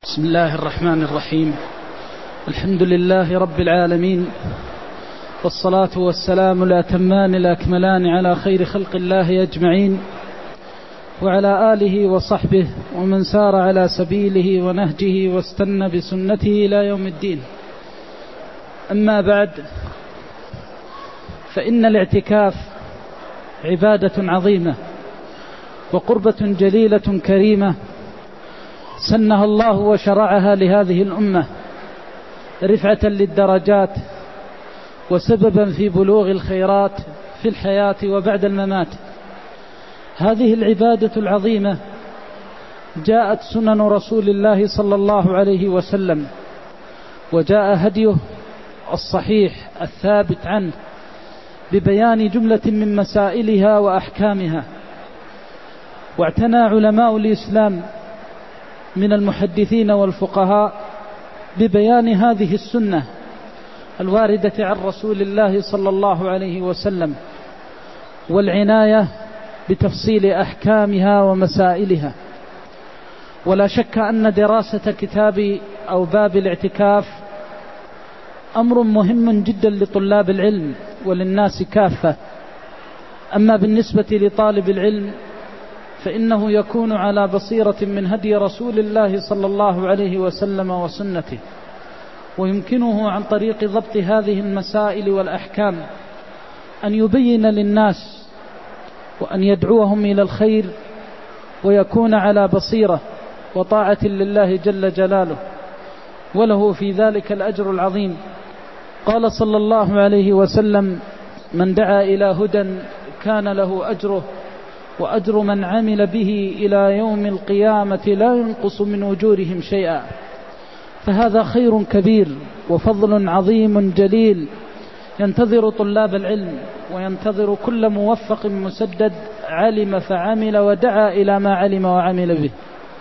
بسم الله الرحمن الرحيم. الحمد لله رب العالمين، والصلاة والسلام الأتمان الأكملان على خير خلق الله أجمعين، وعلى آله وصحبه ومن سار على سبيله ونهجه واستنى بسنته إلى يوم الدين. أما بعد، فإن الاعتكاف عبادة عظيمة وقربة جليلة كريمة سنها الله وشرعها لهذه الأمة رفعة للدرجات وسببا في بلوغ الخيرات في الحياة وبعد الممات. هذه العبادة العظيمة جاءت سنن رسول الله صلى الله عليه وسلم، وجاء هديه الصحيح الثابت عنه ببيان جملة من مسائلها وأحكامها. واعتنى علماء الإسلام من المحدثين والفقهاء ببيان هذه السنة الواردة عن رسول الله صلى الله عليه وسلم، والعناية بتفصيل أحكامها ومسائلها. ولا شك أن دراسة كتاب أو باب الاعتكاف أمر مهم جدا لطلاب العلم وللناس كافة. أما بالنسبة لطالب العلم فإنه يكون على بصيرة من هدي رسول الله صلى الله عليه وسلم وسنته، ويمكنه عن طريق ضبط هذه المسائل والأحكام أن يبين للناس وأن يدعوهم إلى الخير، ويكون على بصيرة وطاعة لله جل جلاله، وله في ذلك الأجر العظيم. قال صلى الله عليه وسلم: من دعا إلى هدى كان له أجره وأجر من عمل به إلى يوم القيامة لا ينقص من أجورهم شيئا. فهذا خير كبير وفضل عظيم جليل ينتظر طلاب العلم، وينتظر كل موفق مسدد علم فعمل ودعا إلى ما علم وعمل به.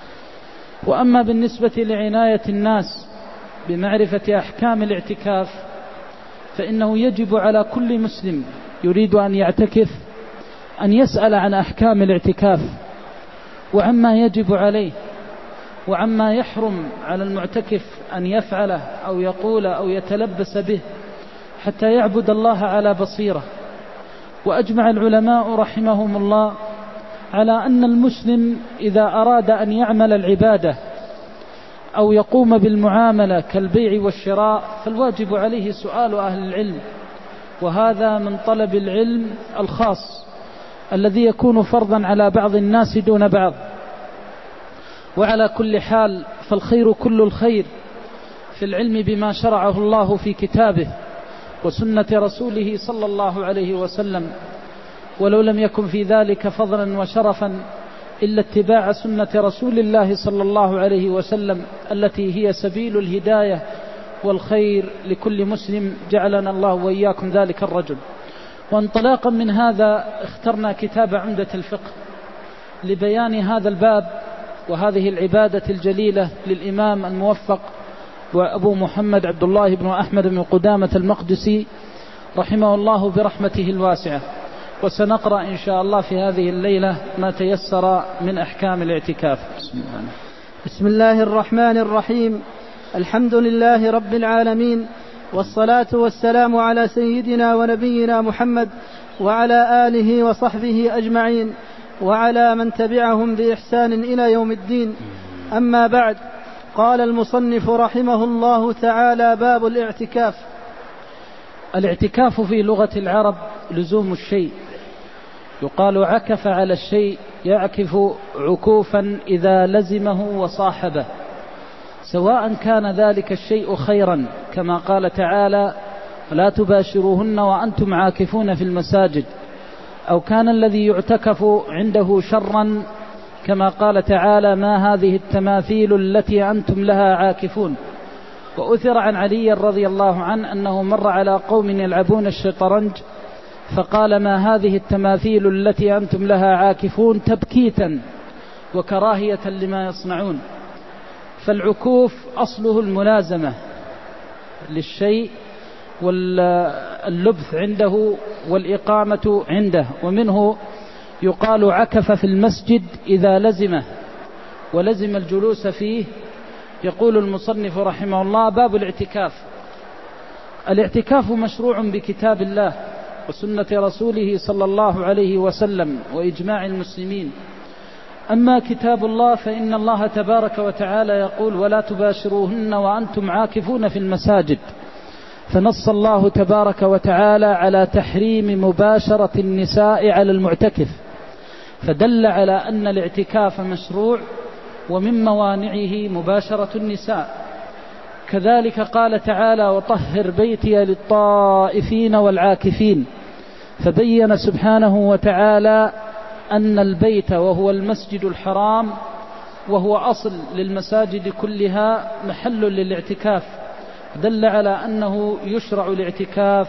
وأما بالنسبة لعناية الناس بمعرفة أحكام الاعتكاف، فإنه يجب على كل مسلم يريد أن يعتكف أن يسأل عن أحكام الاعتكاف، وعما يجب عليه، وعما يحرم على المعتكف أن يفعله أو يقول أو يتلبس به، حتى يعبد الله على بصيرة. وأجمع العلماء رحمهم الله على أن المسلم إذا أراد أن يعمل العبادة أو يقوم بالمعاملة كالبيع والشراء فالواجب عليه سؤال أهل العلم، وهذا من طلب العلم الخاص الذي يكون فرضا على بعض الناس دون بعض. وعلى كل حال فالخير كل الخير في العلم بما شرعه الله في كتابه وسنة رسوله صلى الله عليه وسلم، ولو لم يكن في ذلك فضلا وشرفا إلا اتباع سنة رسول الله صلى الله عليه وسلم التي هي سبيل الهداية والخير لكل مسلم، جعلنا الله وإياكم ذلك الرجل. وانطلاقا من هذا اخترنا كتاب عمدة الفقه لبيان هذا الباب وهذه العبادة الجليلة للإمام الموفق وأبو محمد عبد الله بن أحمد بن قدامة المقدسي رحمه الله برحمته الواسعة. وسنقرأ إن شاء الله في هذه الليلة ما تيسر من أحكام الاعتكاف. بسم الله الرحمن الرحيم. الحمد لله رب العالمين، والصلاة والسلام على سيدنا ونبينا محمد وعلى آله وصحبه أجمعين، وعلى من تبعهم بإحسان إلى يوم الدين. أما بعد، قال المصنف رحمه الله تعالى: باب الاعتكاف. الاعتكاف في لغة العرب لزوم الشيء، يقال عكف على الشيء، يعكف عكوفا إذا لزمه وصاحبه، سواء كان ذلك الشيء خيرا كما قال تعالى: ولا تباشروهن وأنتم عاكفون في المساجد، أو كان الذي يعتكف عنده شرا كما قال تعالى: ما هذه التماثيل التي أنتم لها عاكفون. وأثر عن علي رضي الله عنه أنه مر على قوم يلعبون الشطرنج فقال: ما هذه التماثيل التي أنتم لها عاكفون، تبكيتا وكراهية لما يصنعون. فالعكوف أصله الملازمة للشيء واللبث عنده والإقامة عنده، ومنه يقال عكف في المسجد إذا لزمه ولزم الجلوس فيه يقول المصنف رحمه الله: باب الاعتكاف. الاعتكاف مشروع بكتاب الله وسنة رسوله صلى الله عليه وسلم وإجماع المسلمين. أما كتاب الله فإن الله تبارك وتعالى يقول: ولا تباشروهن وأنتم عاكفون في المساجد. فنص الله تبارك وتعالى على تحريم مباشرة النساء على المعتكف، فدل على أن الاعتكاف مشروع، ومن موانعه مباشرة النساء. كذلك قال تعالى: وطهر بيتي للطائفين والعاكفين. فبين سبحانه وتعالى أن البيت وهو المسجد الحرام وهو أصل للمساجد كلها محل للاعتكاف، دل على أنه يشرع الاعتكاف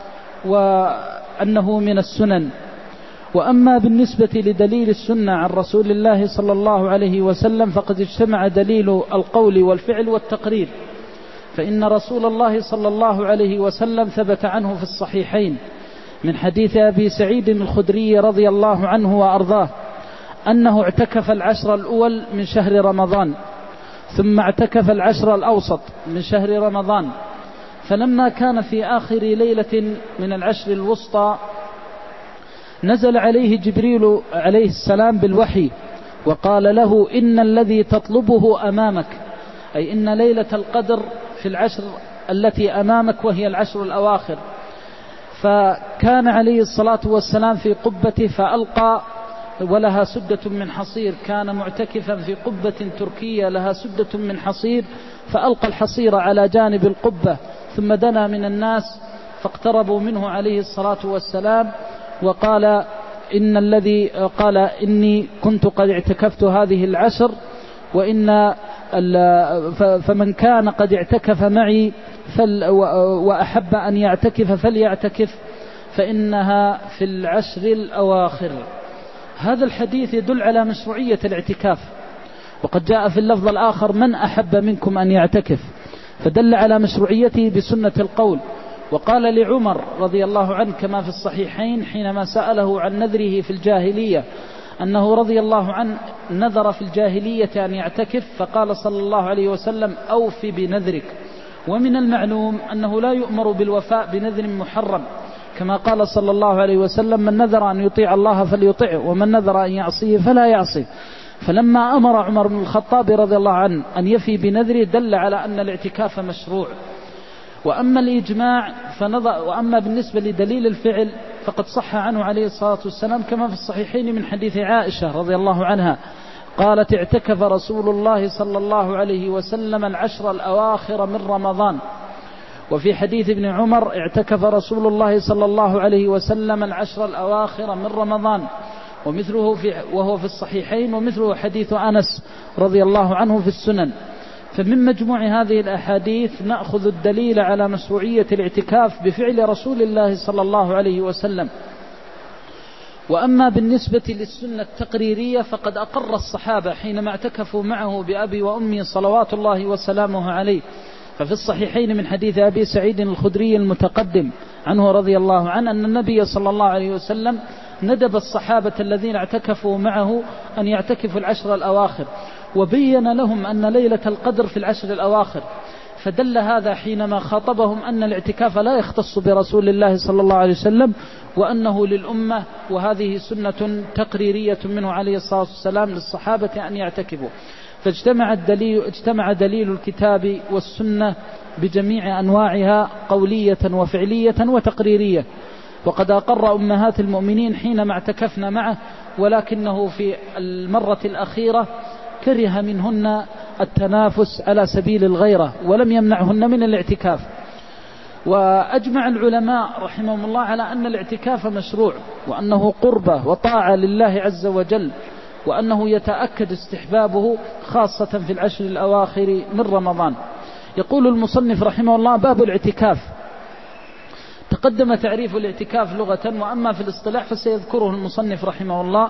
وأنه من السنن. وأما بالنسبة لدليل السنة عن رسول الله صلى الله عليه وسلم فقد اجتمع دليل القول والفعل والتقرير، فإن رسول الله صلى الله عليه وسلم ثبت عنه في الصحيحين من حديث أبي سعيد الخدري رضي الله عنه وأرضاه أنه اعتكف العشر الأول من شهر رمضان، ثم اعتكف العشر الأوسط من شهر رمضان، فلما كان في آخر ليلة من العشر الوسطى نزل عليه جبريل عليه السلام بالوحي وقال له: إن الذي تطلبه أمامك، أي إن ليلة القدر في العشر التي أمامك وهي العشر الأواخر. فكان عليه الصلاة والسلام في قبته فألقى ولها سدة من حصير، كان معتكفا في قبة تركية لها سدة من حصير، فألقى الحصير على جانب القبة، ثم دنا من الناس فاقتربوا منه عليه الصلاة والسلام وقال: إني كنت قد اعتكفت هذه العشر، فمن كان قد اعتكف معي وأحب أن يعتكف فليعتكف فإنها في العشر الأواخر. هذا الحديث يدل على مشروعية الاعتكاف، وقد جاء في اللفظ الآخر: من أحب منكم أن يعتكف، فدل على مشروعيته بسنة القول. وقال لعمر رضي الله عنه كما في الصحيحين حينما سأله عن نذره في الجاهلية أنه رضي الله عنه نذر في الجاهلية أن يعتكف، فقال صلى الله عليه وسلم: أوف بنذرك. ومن المعلوم أنه لا يؤمر بالوفاء بنذر محرم، كما قال صلى الله عليه وسلم: من نذر أن يطيع الله فليطيعه، ومن نذر أن يعصيه فلا يعصيه. فلما أمر عمر بن الخطاب رضي الله عنه أن يفي بنذره دل على أن الاعتكاف مشروع. وأما الإجماع وأما بالنسبة لدليل الفعل فقد صح عنه عليه الصلاة والسلام كما في الصحيحين من حديث عائشة رضي الله عنها قالت: اعتكف رسول الله صلى الله عليه وسلم العشر الأواخر من رمضان. وفي حديث ابن عمر: اعتكف رسول الله صلى الله عليه وسلم العشر الأواخر من رمضان، ومثله وهو في الصحيحين، ومثله حديث أنس رضي الله عنه في السنن. فمن مجموع هذه الأحاديث نأخذ الدليل على مشروعية الاعتكاف بفعل رسول الله صلى الله عليه وسلم. وأما بالنسبة للسنة التقريرية فقد أقر الصحابة حينما اعتكفوا معه بأبي وأمي صلوات الله وسلامه عليه. ففي الصحيحين من حديث أبي سعيد الخدري المتقدم عنه رضي الله عنه أن النبي صلى الله عليه وسلم ندب الصحابة الذين اعتكفوا معه أن يعتكفوا العشر الأواخر، وبين لهم أن ليلة القدر في العشر الأواخر، فدل هذا حينما خاطبهم أن الاعتكاف لا يختص برسول الله صلى الله عليه وسلم، وأنه للأمة، وهذه سنة تقريرية منه عليه الصلاة والسلام للصحابة أن يعتكفوا. فاجتمع دليل الكتاب والسنة بجميع أنواعها قولية وفعلية وتقريرية. وقد أقر أمهات المؤمنين حينما اعتكفنا معه، ولكنه في المرة الأخيرة كره منهن التنافس على سبيل الغيرة ولم يمنعهن من الاعتكاف. وأجمع العلماء رحمهم الله على أن الاعتكاف مشروع، وأنه قربة وطاعة لله عز وجل، وأنه يتأكد استحبابه خاصة في العشر الأواخر من رمضان. يقول المصنف رحمه الله: باب الاعتكاف. تقدم تعريف الاعتكاف لغة، وأما في الاصطلاح فسيذكره المصنف رحمه الله.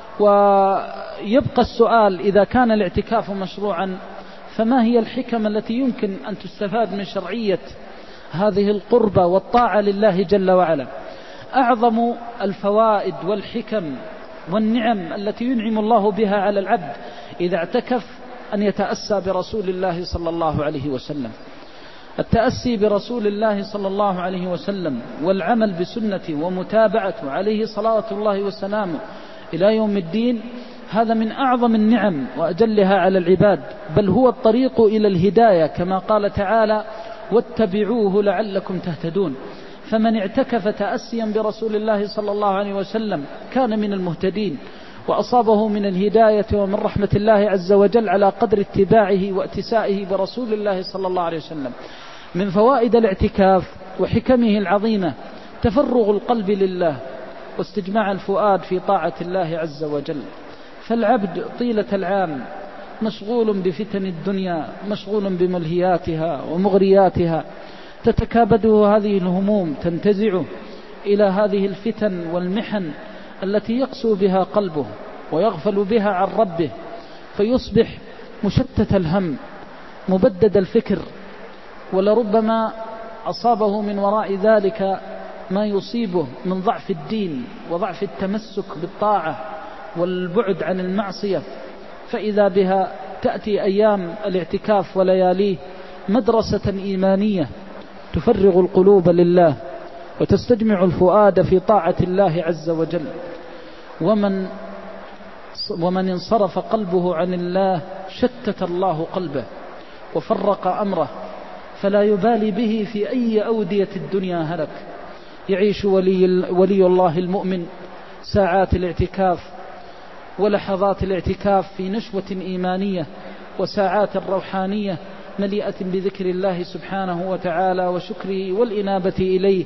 ويبقى السؤال: إذا كان الاعتكاف مشروعا فما هي الحكم التي يمكن أن تستفاد من شرعية هذه القربة والطاعة لله جل وعلا؟ أعظم الفوائد والحكم والنعم التي ينعم الله بها على العبد إذا اعتكف أن يتأسى برسول الله صلى الله عليه وسلم. التأسي برسول الله صلى الله عليه وسلم والعمل بسنته ومتابعته عليه صلوات الله وسلامه إلى يوم الدين، هذا من أعظم النعم وأجلها على العباد، بل هو الطريق إلى الهداية، كما قال تعالى: واتبعوه لعلكم تهتدون. فمن اعتكف تأسيا برسول الله صلى الله عليه وسلم كان من المهتدين، وأصابه من الهداية ومن رحمة الله عز وجل على قدر اتباعه واتسائه برسول الله صلى الله عليه وسلم. من فوائد الاعتكاف وحكمه العظيمة تفرغ القلب لله واستجماع الفؤاد في طاعة الله عز وجل. فالعبد طيلة العام مشغول بفتن الدنيا، مشغول بملهياتها ومغرياتها، تتكابده هذه الهموم، تنتزعه إلى هذه الفتن والمحن التي يقسو بها قلبه ويغفل بها عن ربه، فيصبح مشتت الهم مبدد الفكر، ولربما أصابه من وراء ذلك ما يصيبه من ضعف الدين وضعف التمسك بالطاعة والبعد عن المعصية. فإذا بها تأتي أيام الاعتكاف ولياليه مدرسة إيمانية تفرغ القلوب لله وتستجمع الفؤاد في طاعة الله عز وجل. ومن انصرف قلبه عن الله شتت الله قلبه وفرق أمره، فلا يبالي به في أي أودية الدنيا هلك. يعيش ولي الله المؤمن ساعات الاعتكاف ولحظات الاعتكاف في نشوة إيمانية وساعات روحانية مليئة بذكر الله سبحانه وتعالى وشكره والإنابة إليه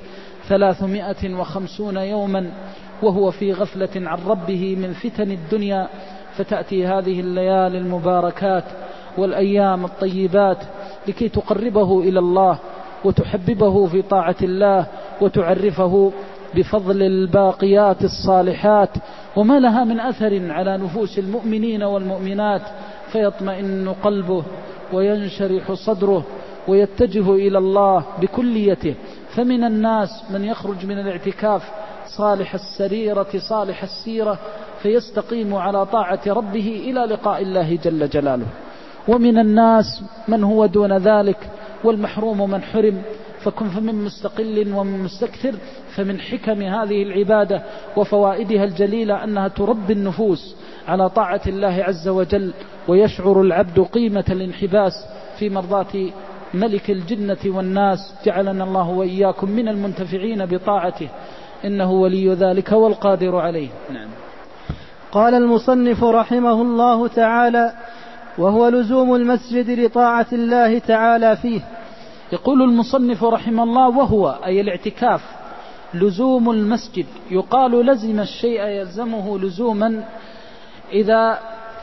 350 يوما وهو في غفلة عن ربه من فتن الدنيا. فتأتي هذه الليالي المباركات والأيام الطيبات لكي تقربه إلى الله وتحببه في طاعة الله وتعرفه بفضل الباقيات الصالحات وما لها من أثر على نفوس المؤمنين والمؤمنات، فيطمئن قلبه وينشرح صدره ويتجه إلى الله بكليته. فمن الناس من يخرج من الاعتكاف صالح السريرة صالح السيرة فيستقيم على طاعة ربه إلى لقاء الله جل جلاله، ومن الناس من هو دون ذلك، والمحروم من حرم. فكن فمن مستقل ومن مستكثر. فمن حكم هذه العبادة وفوائدها الجليلة أنها تربي النفوس على طاعة الله عز وجل، ويشعر العبد قيمة الانحباس في مرضاة ملك الجنة والناس. جعلنا الله وإياكم من المنتفعين بطاعته، إنه ولي ذلك والقادر عليه. نعم. قال المصنف رحمه الله تعالى: وهو لزوم المسجد لطاعة الله تعالى فيه. يقول المصنف رحمه الله: وهو أي الاعتكاف لزوم المسجد. يقال لزم الشيء يلزمه لزوما إذا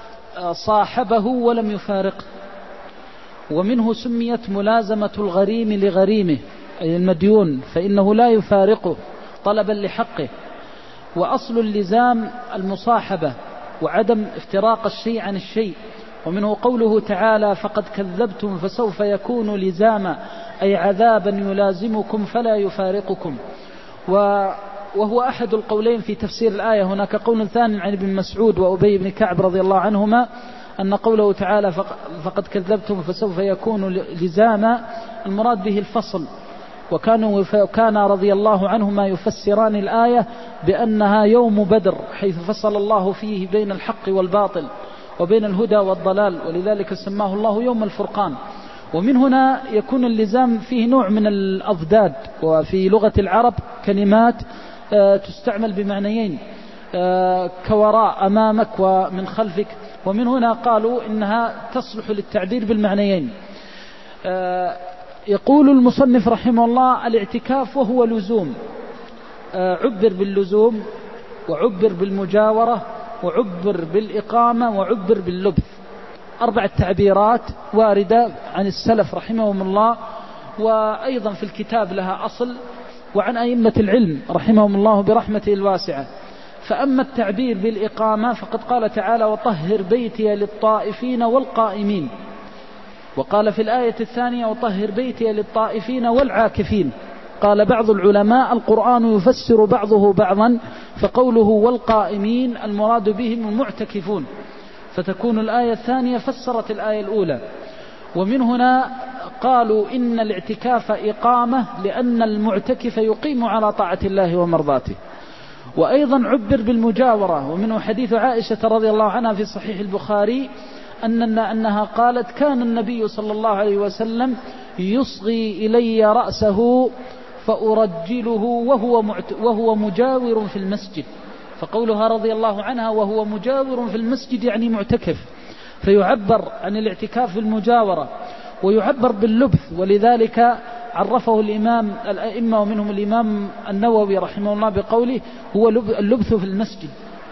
صاحبه ولم يفارقه، ومنه سميت ملازمة الغريم لغريمه أي المديون، فإنه لا يفارقه طلبا لحقه. وأصل اللزام المصاحبة وعدم افتراق الشيء عن الشيء. ومنه قوله تعالى: فقد كذبتم فسوف يكون لزاما أي عذابا يلازمكم فلا يفارقكم. وهو أحد القولين في تفسير الآية. هناك قول ثاني عن ابن مسعود وأبي بن كعب رضي الله عنهما أن قوله تعالى فقد كذبتم فسوف يكون لزاما المراد به الفصل، وكان رضي الله عنهما يفسران الآية بأنها يوم بدر، حيث فصل الله فيه بين الحق والباطل وبين الهدى والضلال، ولذلك سماه الله يوم الفرقان. ومن هنا يكون اللزام فيه نوع من الأضداد، وفي لغة العرب كلمات تستعمل بمعنيين كوراء أمامك ومن خلفك، ومن هنا قالوا إنها تصلح للتعبير بالمعنيين. يقول المصنف رحمه الله: الاعتكاف وهو لزوم، عبر باللزوم وعبر بالمجاورة وعبر بالإقامة وعبر باللبث. 4 تعبيرات واردة عن السلف رحمهم الله، وأيضا في الكتاب لها أصل، وعن أئمة العلم رحمهم الله برحمته الواسعة. فأما التعبير بالإقامة فقد قال تعالى: وطهر بيتي للطائفين والقائمين. وقال في الآية الثانية: وطهر بيتي للطائفين والعاكفين. قال بعض العلماء: القرآن يفسر بعضه بعضا، فقوله والقائمين المراد بهم المعتكفون، فتكون الآية الثانية فسرت الآية الأولى. ومن هنا قالوا إن الاعتكاف إقامة لأن المعتكف يقيم على طاعة الله ومرضاته. وأيضا عبر بالمجاورة، ومنه حديث عائشة رضي الله عنها في صحيح البخاري أنها قالت كان النبي صلى الله عليه وسلم يصغي إلي رأسه فأرجله وهو مجاور في المسجد. فقولها رضي الله عنها وهو مجاور في المسجد يعني معتكف، فيعبر عن الاعتكاف بالمجاورة ويعبر باللبث. ولذلك عرفه الأئمة ومنهم الإمام النووي رحمه الله بقوله هو اللبث في المسجد.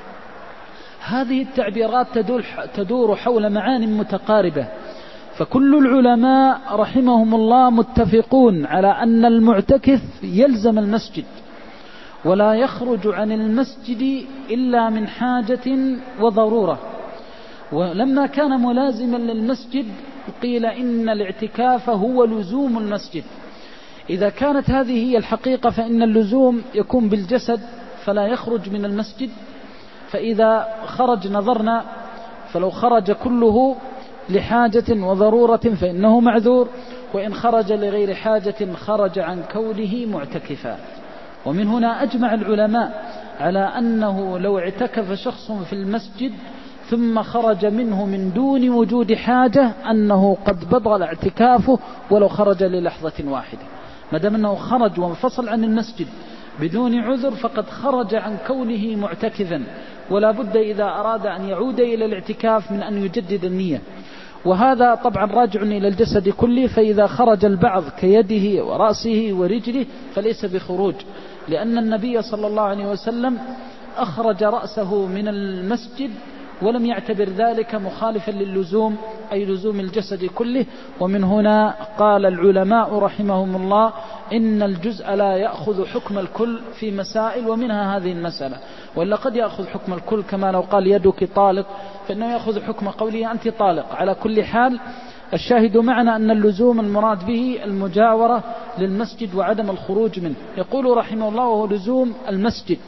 هذه التعبيرات تدور حول معان متقاربة، فكل العلماء رحمهم الله متفقون على أن المعتكف يلزم المسجد ولا يخرج عن المسجد إلا من حاجة وضرورة. ولما كان ملازما للمسجد قيل إن الاعتكاف هو لزوم المسجد. إذا كانت هذه هي الحقيقة فإن اللزوم يكون بالجسد فلا يخرج من المسجد. فإذا خرج نظرنا، فلو خرج كله لحاجة وضرورة فإنه معذور، وإن خرج لغير حاجة خرج عن كونه معتكفا. ومن هنا أجمع العلماء على أنه لو اعتكف شخص في المسجد ثم خرج منه من دون وجود حاجة أنه قد بطل اعتكافه ولو خرج للحظة واحدة. ما دام أنه خرج وانفصل عن المسجد بدون عذر فقد خرج عن كونه معتكفا، ولا بد إذا أراد أن يعود إلى الاعتكاف من أن يجدد النية. وهذا طبعا راجع إلى الجسد كله، فإذا خرج البعض كيده ورأسه ورجله فليس بخروج، لأن النبي صلى الله عليه وسلم أخرج رأسه من المسجد ولم يعتبر ذلك مخالفا للزوم أي لزوم الجسد كله. ومن هنا قال العلماء رحمهم الله إن الجزء لا يأخذ حكم الكل في مسائل، ومنها هذه المسألة، وإلا قد يأخذ حكم الكل كما لو قال يدك طالق فإنه يأخذ حكم قوله أنت طالق. على كل حال الشاهد معنا أن اللزوم المراد به المجاورة للمسجد وعدم الخروج منه. يقول رحمه الله وهو لزوم المسجد.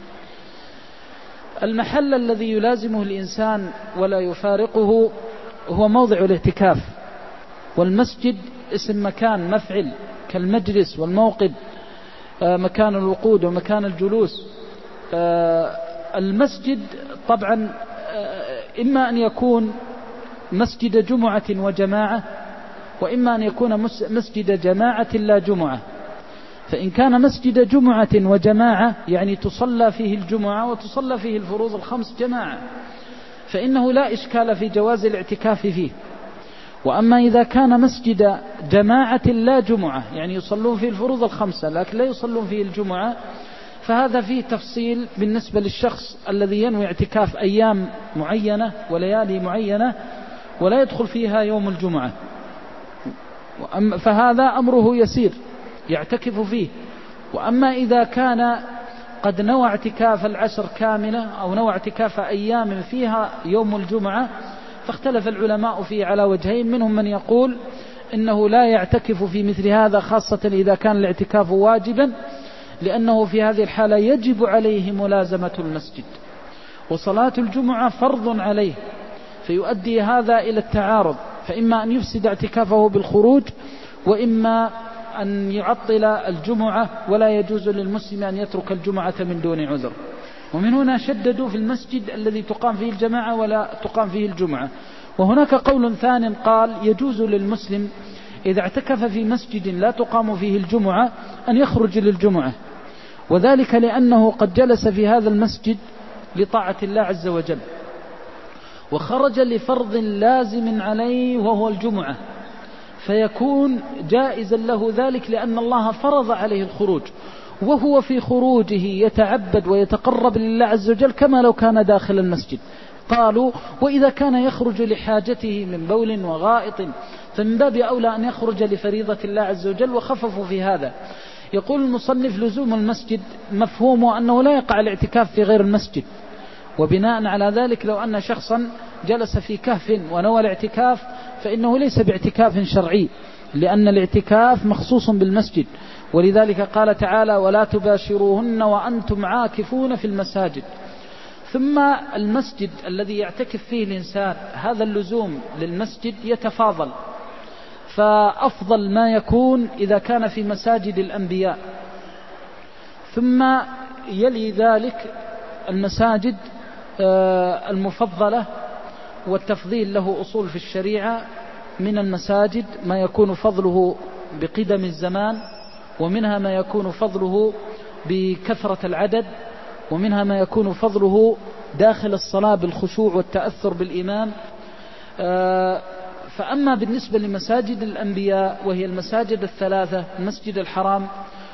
المحل الذي يلازمه الإنسان ولا يفارقه هو موضع الاعتكاف، والمسجد اسم مكان مفعل كالمجلس والموقد، مكان الوقود ومكان الجلوس. المسجد طبعا إما أن يكون مسجد جمعة وجماعة، وإما أن يكون مسجد جماعة لا جمعة. فإن كان مسجد جمعة وجماعة يعني تصلى فيه الجمعة وتصلى فيه الفروض الخمس جماعة فإنه لا إشكال في جواز الاعتكاف فيه. وأما إذا كان مسجد جماعة لا جمعة يعني يصلون فيه الفروض الخمسة لكن لا يصلون فيه الجمعة فهذا فيه تفصيل بالنسبة للشخص الذي ينوي اعتكاف أيام معينة وليالي معينة ولا يدخل فيها يوم الجمعة، فهذا أمره يسير يعتكف فيه. وأما إذا كان قد نوى اعتكاف العشر كاملة أو نوى اعتكاف أيام فيها يوم الجمعة فاختلف العلماء فيه على وجهين، منهم من يقول إنه لا يعتكف في مثل هذا خاصة إذا كان الاعتكاف واجبا، لأنه في هذه الحالة يجب عليه ملازمة المسجد وصلاة الجمعة فرض عليه، فيؤدي هذا إلى التعارض، فإما أن يفسد اعتكافه بالخروج وإما أن يعطل الجمعة، ولا يجوز للمسلم أن يترك الجمعة من دون عذر. ومن هنا شددوا في المسجد الذي تقام فيه الجماعة ولا تقام فيه الجمعة. وهناك قول ثاني قال يجوز للمسلم إذا اعتكف في مسجد لا تقام فيه الجمعة أن يخرج للجمعة، وذلك لأنه قد جلس في هذا المسجد لطاعة الله عز وجل وخرج لفرض لازم عليه وهو الجمعة، فيكون جائزا له ذلك لأن الله فرض عليه الخروج، وهو في خروجه يتعبد ويتقرب لله عز وجل كما لو كان داخل المسجد. قالوا وإذا كان يخرج لحاجته من بول وغائط فمن باب أولى أن يخرج لفريضة الله عز وجل، وخففوا في هذا. يقول المصنف لزوم المسجد مفهومه أنه لا يقع الاعتكاف في غير المسجد، وبناء على ذلك لو أن شخصا جلس في كهف ونوى الاعتكاف فإنه ليس باعتكاف شرعي، لأن الاعتكاف مخصوص بالمسجد، ولذلك قال تعالى ولا تباشروهن وأنتم عاكفون في المساجد. ثم المسجد الذي يعتكف فيه الإنسان، هذا اللزوم للمسجد يتفاضل، فأفضل ما يكون إذا كان في مساجد الأنبياء، ثم يلي ذلك المساجد المفضلة، والتفضيل له أصول في الشريعة. من المساجد ما يكون فضله بقدم الزمان، ومنها ما يكون فضله بكثرة العدد، ومنها ما يكون فضله داخل الصلاة بالخشوع والتأثر بالإمام. فأما بالنسبة لمساجد الأنبياء وهي المساجد الثلاثة، المسجد الحرام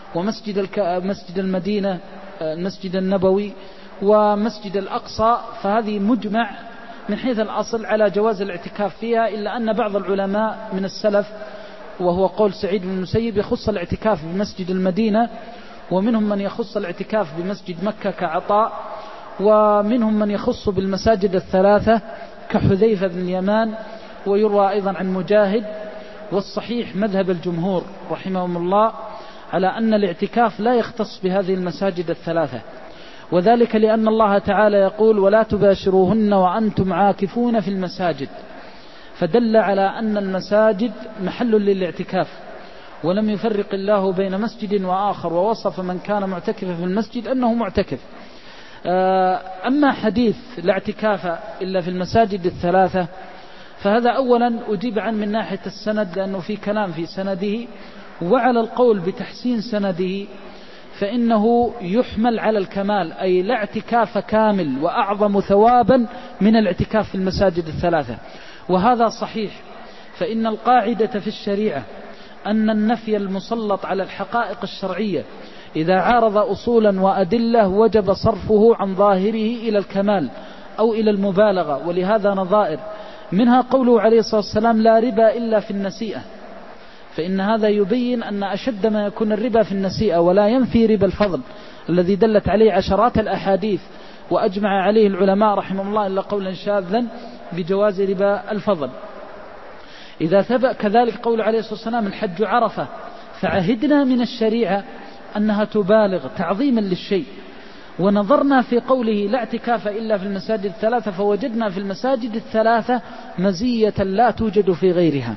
ومسجد المدينة المسجد النبوي ومسجد الأقصى، فهذه مجمع من حيث الأصل على جواز الاعتكاف فيها، إلا أن بعض العلماء من السلف وهو قول سعيد بن المسيب يخص الاعتكاف بمسجد المدينة، ومنهم من يخص الاعتكاف بمسجد مكة كعطاء، ومنهم من يخص بالمساجد الثلاثة كحذيفة بن اليمان، ويروى أيضا عن مجاهد. والصحيح مذهب الجمهور رحمهم الله على أن الاعتكاف لا يختص بهذه المساجد الثلاثة، وذلك لأن الله تعالى يقول: ولا تباشروهن وأنتم عاكفون في المساجد، فدل على أن المساجد محل للاعتكاف، ولم يفرق الله بين مسجد وآخر، ووصف من كان معتكفا في المسجد أنه معتكف. أما حديث لا اعتكاف إلا في المساجد الثلاثة، فهذا أولا أجيب عنه من ناحية السند، لأنه في كلام في سنده، وعلى القول بتحسين سنده فإنه يحمل على الكمال، أي لا اعتكاف كامل وأعظم ثوابا من الاعتكاف في المساجد الثلاثة، وهذا صحيح. فإن القاعدة في الشريعة أن النفي المسلط على الحقائق الشرعية إذا عارض أصولا وأدلة وجب صرفه عن ظاهره إلى الكمال أو إلى المبالغة، ولهذا نظائر منها قوله عليه الصلاة والسلام: لا ربا إلا في النسيئة، فإن هذا يبين أن أشد ما يكون الربا في النسيئة، ولا ينفي ربا الفضل الذي دلت عليه عشرات الأحاديث وأجمع عليه العلماء رحمهم الله إلا قولا شاذا بجواز ربا الفضل. إذا ثبت كذلك قول عليه الصلاة والسلام: الحج عرفة، فعهدنا من الشريعة أنها تبالغ تعظيما للشيء، ونظرنا في قوله لا اعتكاف إلا في المساجد الثلاثة، فوجدنا في المساجد الثلاثة مزية لا توجد في غيرها،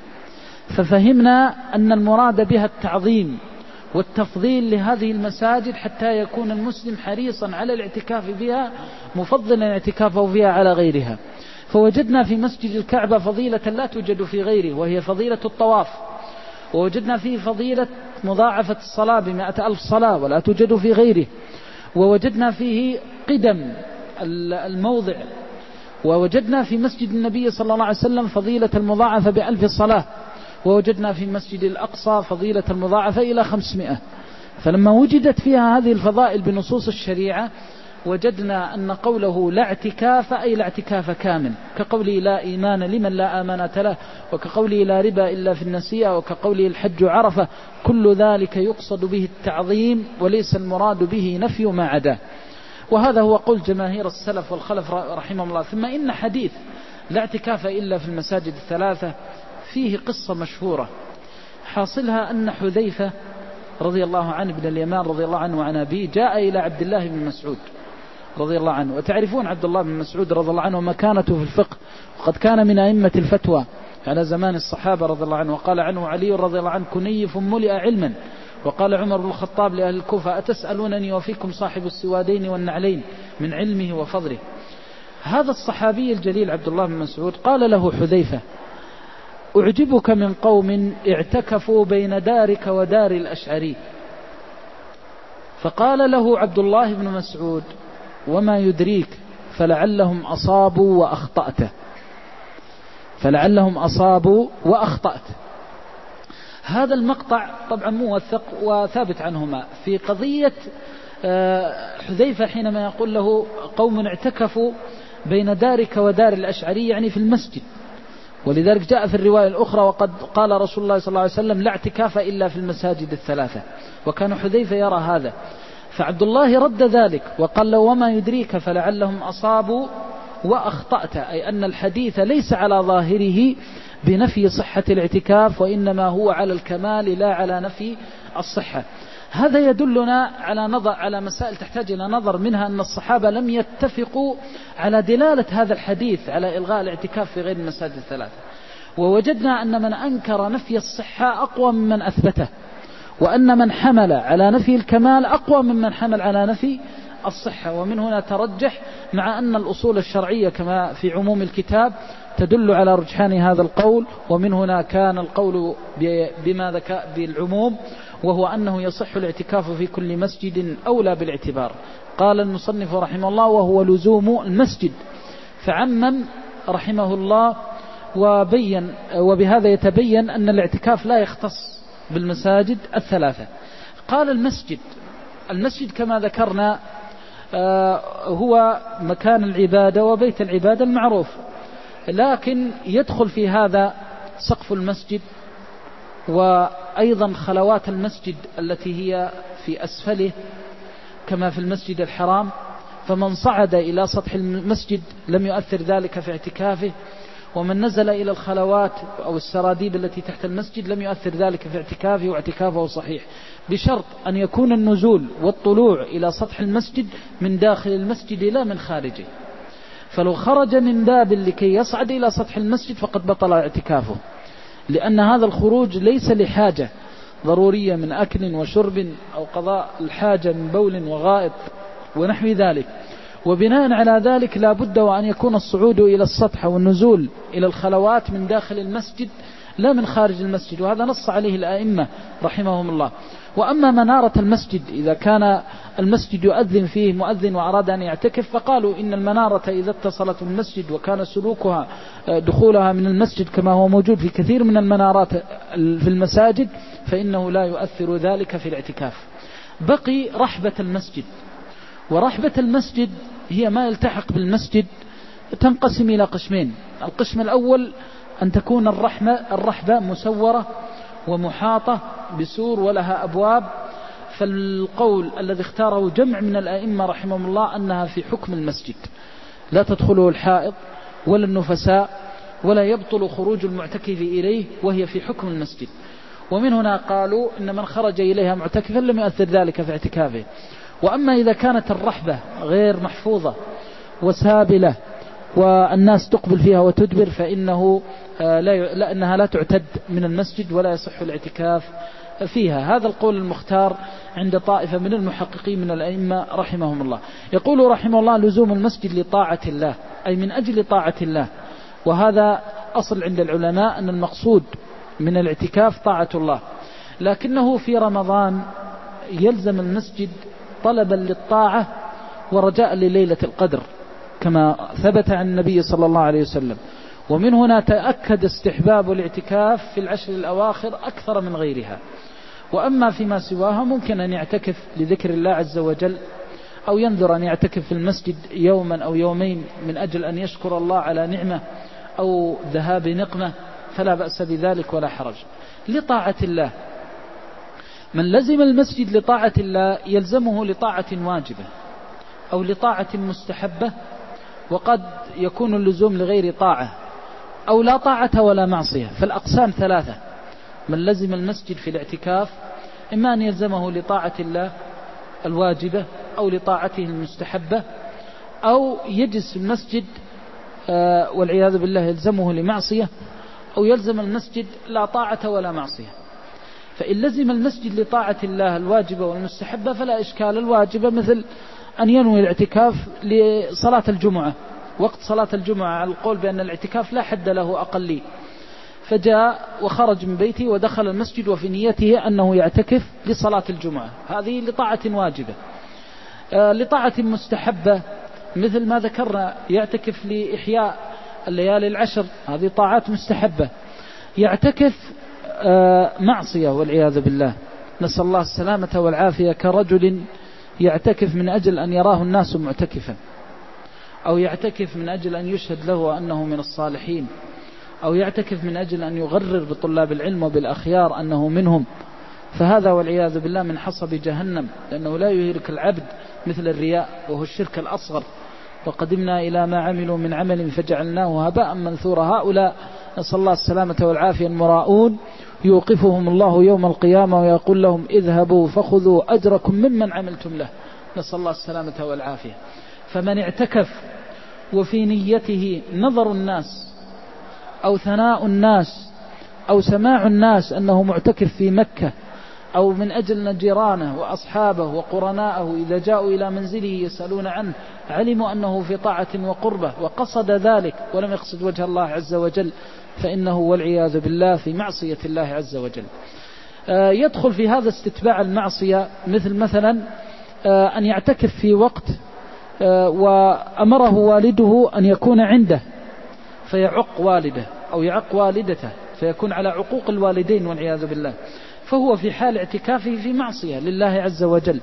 ففهمنا أن المراد بها التعظيم والتفضيل لهذه المساجد، حتى يكون المسلم حريصا على الاعتكاف بها مفضلا اعتكافه فيها على غيرها. فوجدنا في مسجد الكعبة فضيلة لا توجد في غيره، وهي فضيلة الطواف، ووجدنا فيه فضيلة مضاعفة الصلاة ب100,000 صلاة ولا توجد في غيره، ووجدنا فيه قدم الموضع، ووجدنا في مسجد النبي صلى الله عليه وسلم فضيلة المضاعفة ب1000 صلاة، ووجدنا في مسجد الأقصى فضيلة المضاعفة إلى 500. فلما وجدت فيها هذه الفضائل بنصوص الشريعة وجدنا أن قوله لا اعتكاف أي لا اعتكاف كامل، كقوله لا إيمان لمن لا آمانة له، وكقوله لا ربا إلا في النسيئة، وكقوله الحج عرفة، كل ذلك يقصد به التعظيم وليس المراد به نفي ما عداه، وهذا هو قول جماهير السلف والخلف رحمهم الله. ثم إن حديث لا اعتكاف إلا في المساجد الثلاثة فيه قصة مشهورة، حاصلها أن حذيفة رضي الله عنه بن اليمان رضي الله عنه وعن أبيه جاء إلى عبد الله بن مسعود رضي الله عنه، وتعرفون عبد الله بن مسعود رضي الله عنه مكانته في الفقه، وقد كان من أئمة الفتوى على زمان الصحابة رضي الله عنه، وقال عنه علي رضي الله عنه: كنيف ملئ علما. وقال عمر بن الخطاب لأهل الكوفة: أتسألونني وفيكم صاحب السوادين والنعلين من علمه وفضله. هذا الصحابي الجليل عبد الله بن مسعود قال له حذيفة: أعجبك من قوم اعتكفوا بين دارك ودار الأشعري. فقال له عبد الله بن مسعود: وما يدريك فلعلهم أصابوا وأخطأت، فلعلهم أصابوا وأخطأت. هذا المقطع طبعا موثق وثابت عنهما في قضية حذيفة حينما يقول له قوم اعتكفوا بين دارك ودار الأشعري، يعني في المسجد، ولذلك جاء في الرواية الأخرى: وقد قال رسول الله صلى الله عليه وسلم لا اعتكاف إلا في المساجد الثلاثة، وكان حذيفة يرى هذا. فعبد الله رد ذلك وقال له: وما يدريك فلعلهم أصابوا وأخطأت، أي أن الحديث ليس على ظاهره بنفي صحة الاعتكاف، وإنما هو على الكمال لا على نفي الصحة. هذا يدلنا على مسائل تحتاج إلى نظر، منها أن الصحابة لم يتفقوا على دلالة هذا الحديث على إلغاء الاعتكاف في غير المساجد الثلاثة. ووجدنا أن من أنكر نفي الصحة أقوى ممن أثبته، وأن من حمل على نفي الكمال أقوى ممن حمل على نفي الصحة. ومن هنا ترجح، مع أن الأصول الشرعية كما في عموم الكتاب تدل على رجحان هذا القول. ومن هنا كان القول بما ذكر بالعموم، وهو أنه يصح الاعتكاف في كل مسجد أولى بالاعتبار. قال المصنف رحمه الله: وهو لزوم المسجد، فعمم رحمه الله وبين. وبهذا يتبين أن الاعتكاف لا يختص بالمساجد الثلاثة. قال المسجد كما ذكرنا هو مكان العبادة وبيت العبادة المعروف، لكن يدخل في هذا سقف المسجد، وأيضا خلوات المسجد التي هي في أسفله كما في المسجد الحرام. فمن صعد إلى سطح المسجد لم يؤثر ذلك في اعتكافه، ومن نزل إلى الخلوات أو السراديب التي تحت المسجد لم يؤثر ذلك في اعتكافه، واعتكافه صحيح، بشرط أن يكون النزول والطلوع إلى سطح المسجد من داخل المسجد لا من خارجه. فلو خرج من باب لكي يصعد إلى سطح المسجد فقد بطل اعتكافه، لأن هذا الخروج ليس لحاجة ضرورية من أكل وشرب أو قضاء الحاجة من بول وغائط ونحو ذلك. وبناء على ذلك لا بد وأن يكون الصعود إلى السطح والنزول إلى الخلوات من داخل المسجد لا من خارج المسجد، وهذا نص عليه الآئمة رحمهم الله. وأما منارة المسجد، إذا كان المسجد يؤذن فيه مؤذن وأراد أن يعتكف، فقالوا إن المنارة إذا اتصلت بالمسجد وكان سلوكها دخولها من المسجد كما هو موجود في كثير من المنارات في المساجد، فإنه لا يؤثر ذلك في الاعتكاف. بقي رحبة المسجد، ورحبة المسجد هي ما يلتحق بالمسجد، تنقسم إلى قسمين. القسم الأول أن تكون الرحبة مسورة ومحاطة بسور ولها أبواب، فالقول الذي اختاره جمع من الأئمة رحمهم الله أنها في حكم المسجد، لا تدخله الحائض ولا النفساء، ولا يبطل خروج المعتكف إليه، وهي في حكم المسجد. ومن هنا قالوا إن من خرج إليها معتكفا لم يؤثر ذلك في اعتكافه. وأما إذا كانت الرحبة غير محفوظة وسابلة والناس تقبل فيها وتدبر، فإنه لأنها لا تعتد من المسجد ولا يصح الاعتكاف فيها. هذا القول المختار عند طائفة من المحققين من الأئمة رحمهم الله. يقول رحمه الله: لزوم المسجد لطاعة الله، أي من أجل طاعة الله. وهذا أصل عند العلماء أن المقصود من الاعتكاف طاعة الله، لكنه في رمضان يلزم المسجد طلبا للطاعة ورجاء لليلة القدر كما ثبت عن النبي صلى الله عليه وسلم. ومن هنا تأكد استحباب الاعتكاف في العشر الأواخر أكثر من غيرها. وأما فيما سواها ممكن أن يعتكف لذكر الله عز وجل، أو ينذر أن يعتكف في المسجد يوما أو يومين من أجل أن يشكر الله على نعمة أو ذهاب نقمة، فلا بأس بذلك ولا حرج. لطاعة الله، من لزم المسجد لطاعة الله يلزمه لطاعة واجبة أو لطاعة مستحبة، وقد يكون اللزوم لغير طاعة أو لا طاعة ولا معصية. فالأقسام ثلاثة: من لزم المسجد في الاعتكاف إما أن يلزمه لطاعة الله الواجبة أو لطاعته المستحبة، أو يجلس في المسجد والعياذ بالله يلزمه لمعصية، أو يلزم المسجد لا طاعة ولا معصية. فإن لزم المسجد لطاعة الله الواجبة والمستحبة فلا إشكال. الواجبة مثل أن ينوي الاعتكاف لصلاة الجمعة، وقت صلاة الجمعة على القول بأن الاعتكاف لا حد له أقلي، فجاء وخرج من بيته ودخل المسجد وفي نيته أنه يعتكف لصلاة الجمعة، هذه لطاعة واجبة. لطاعة مستحبة مثل ما ذكرنا يعتكف لإحياء الليالي العشر، هذه طاعات مستحبة. يعتكف معصية والعياذ بالله، نسأل الله السلامة والعافية، كرجل يعتكف من أجل أن يراه الناس معتكفا، أو يعتكف من أجل أن يشهد له أنه من الصالحين، أو يعتكف من أجل أن يغرر بطلاب العلم وبالأخيار أنه منهم، فهذا والعياذ بالله من حصب جهنم، لأنه لا يهلك العبد مثل الرياء وهو الشرك الأصغر، وقدمنا إلى ما عملوا من عمل فجعلناه هباء منثورا. هؤلاء نسأل الله السلامة والعافية المراؤون يوقفهم الله يوم القيامة ويقول لهم اذهبوا فخذوا أجركم ممن عملتم له، نسأل الله السلامة والعافية. فمن اعتكف وفي نيته نظر الناس أو ثناء الناس أو سماع الناس أنه معتكف في مكة، أو من أجل جيرانه وأصحابه وقرناءه إذا جاءوا إلى منزله يسألون عنه علموا أنه في طاعة وقربة وقصد ذلك ولم يقصد وجه الله عز وجل، فإنه والعياذ بالله في معصية الله عز وجل. يدخل في هذا استتباع المعصية مثلا أن يعتكف في وقت وأمره والده أن يكون عنده فيعق والده أو يعق والدته، فيكون على عقوق الوالدين والعياذ بالله، فهو في حال اعتكافه في معصية لله عز وجل،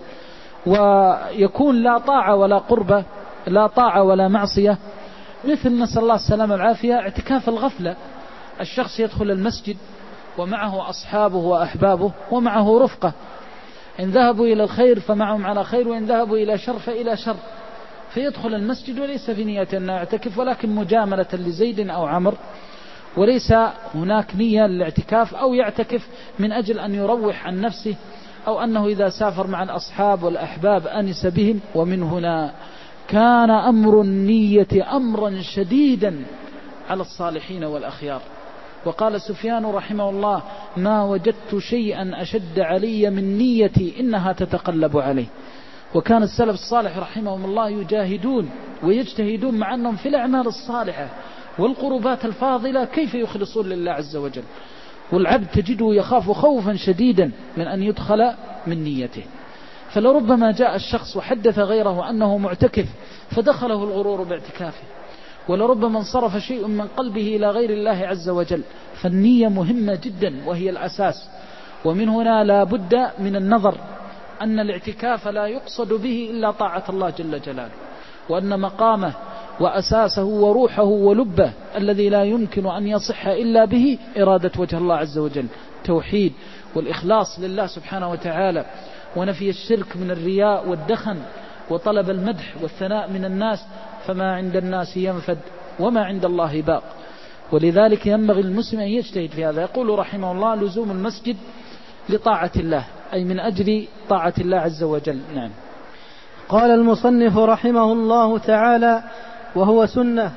ويكون لا طاعة ولا قربة، لا طاعة ولا معصية. مثل نسأل الله السلامة والعافية اعتكاف الغفلة، الشخص يدخل المسجد ومعه أصحابه وأحبابه ومعه رفقة، إن ذهبوا إلى الخير فمعهم على خير، وإن ذهبوا إلى شر فإلى شر، فيدخل المسجد وليس في نية أن يعتكف ولكن مجاملة لزيد أو عمر، وليس هناك نية للاعتكاف، أو يعتكف من أجل أن يروح عن نفسه، أو أنه إذا سافر مع الأصحاب والأحباب أنس بهم. ومن هنا كان أمر النية أمرا شديدا على الصالحين والأخيار. وقال سفيان رحمه الله ما وجدت شيئا أشد علي من نيتي إنها تتقلب عليه. وكان السلف الصالح رحمهم الله يجاهدون ويجتهدون مع أنهم في الأعمال الصالحة والقربات الفاضلة كيف يخلصون لله عز وجل، والعبد تجده يخاف خوفا شديدا من أن يدخل من نيته. فلربما جاء الشخص وحدث غيره أنه معتكف فدخله الغرور باعتكافه، ولربما انصرف شيء من قلبه إلى غير الله عز وجل. فالنية مهمة جدا وهي الأساس. ومن هنا لا بد من النظر أن الاعتكاف لا يقصد به إلا طاعة الله جل جلاله، وأن مقامه وأساسه وروحه ولبه الذي لا يمكن أن يصح إلا به إرادة وجه الله عز وجل، توحيد والإخلاص لله سبحانه وتعالى، ونفي الشرك من الرياء والدخن، وطلب المدح والثناء من الناس، فما عند الناس ينفد وما عند الله باق. ولذلك ينبغي المسلم أن يجتهد في هذا. يقول رحمه الله لزوم المسجد لطاعة الله، أي من أجل طاعة الله عز وجل. نعم. قال المصنف رحمه الله تعالى وهو سنة.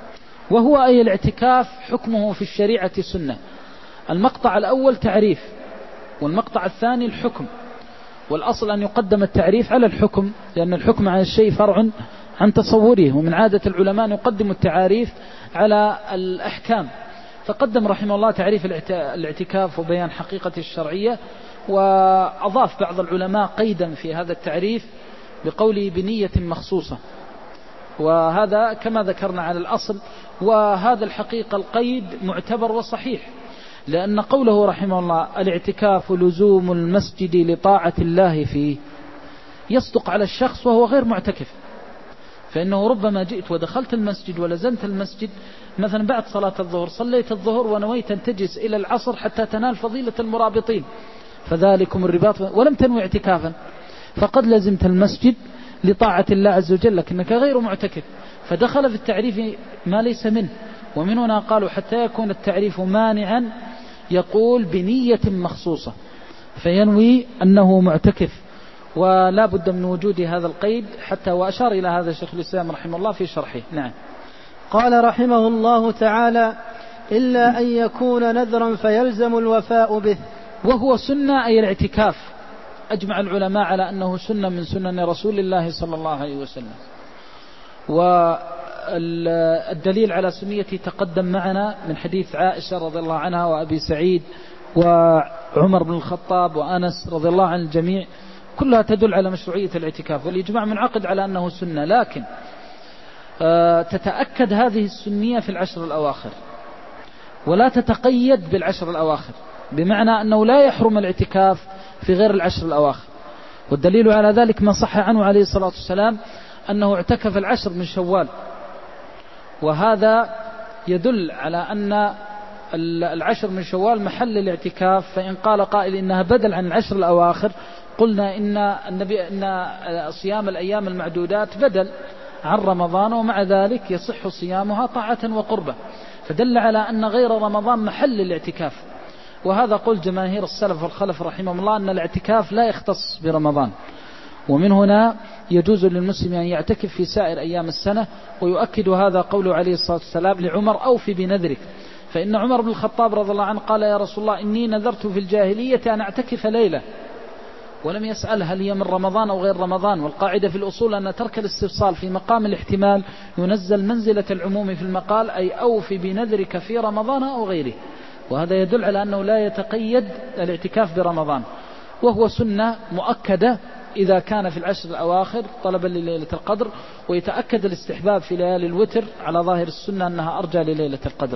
وهو أي الاعتكاف حكمه في الشريعة سنة. المقطع الأول تعريف، والمقطع الثاني الحكم، والأصل أن يقدم التعريف على الحكم، لأن الحكم عن الشيء فرع عن تصوره، ومن عادة العلماء يقدم التعاريف على الأحكام. فقدم رحمه الله تعريف الاعتكاف وبيان حقيقة الشرعية، وأضاف بعض العلماء قيدا في هذا التعريف بقوله بنية مخصوصة، وهذا كما ذكرنا على الأصل. وهذا الحقيقة القيد معتبر وصحيح، لأن قوله رحمه الله الاعتكاف لزوم المسجد لطاعة الله فيه يصدق على الشخص وهو غير معتكف، فإنه ربما جئت ودخلت المسجد ولزمت المسجد مثلا بعد صلاة الظهر، صليت الظهر ونويت أن تجلس إلى العصر حتى تنال فضيلة المرابطين، فذلكم الرباط، ولم تنوي اعتكافا، فقد لزمت المسجد لطاعة الله عز وجل لكنك غير معتكف، فدخل في التعريف ما ليس منه. ومن هنا قالوا حتى يكون التعريف مانعا يقول بنية مخصوصة، فينوي أنه معتكف، ولا بد من وجود هذا القيد حتى، وأشار إلى هذا شيخ الإسلام رحمه الله في شرحه. نعم. قال رحمه الله تعالى إلا أن يكون نذرا فيلزم الوفاء به. وهو سنة أي الاعتكاف، أجمع العلماء على أنه سنة من سنن رسول الله صلى الله عليه وسلم. والدليل على سنيته تقدم معنا من حديث عائشة رضي الله عنها وأبي سعيد وعمر بن الخطاب وأنس رضي الله عن الجميع، كلها تدل على مشروعية الاعتكاف، والإجماع منعقد على أنه سنة. لكن تتأكد هذه السنية في العشر الأواخر، ولا تتقيد بالعشر الأواخر، بمعنى أنه لا يحرم الاعتكاف في غير العشر الأواخر. والدليل على ذلك ما صح عنه عليه الصلاة والسلام أنه اعتكف العشر من شوال، وهذا يدل على أن العشر من شوال محل الاعتكاف. فإن قال قائل إنها بدل عن العشر الأواخر، قلنا إن صيام الأيام المعدودات بدل عن رمضان، ومع ذلك يصح صيامها طاعة وقربة، فدل على أن غير رمضان محل الاعتكاف. وهذا قول جماهير السلف والخلف رحمهم الله أن الاعتكاف لا يختص برمضان، ومن هنا يجوز للمسلم أن يعتكف في سائر أيام السنة. ويؤكد هذا قوله عليه الصلاة والسلام لعمر: أوفي بنذرك. فإن عمر بن الخطاب رضي الله عنه قال: يا رسول الله إني نذرت في الجاهلية أن أعتكف ليلة، ولم يسأل هل هي من رمضان أو غير رمضان. والقاعدة في الأصول أن ترك الاستفصال في مقام الاحتمال ينزل منزلة العموم في المقال، أي أوفي بنذرك في رمضان أو غيره. وهذا يدل على أنه لا يتقيد الاعتكاف برمضان، وهو سنة مؤكدة إذا كان في العشر الأواخر طلبا لليلة القدر، ويتأكد الاستحباب في ليالي الوتر على ظاهر السنة أنها أرجى لليلة القدر.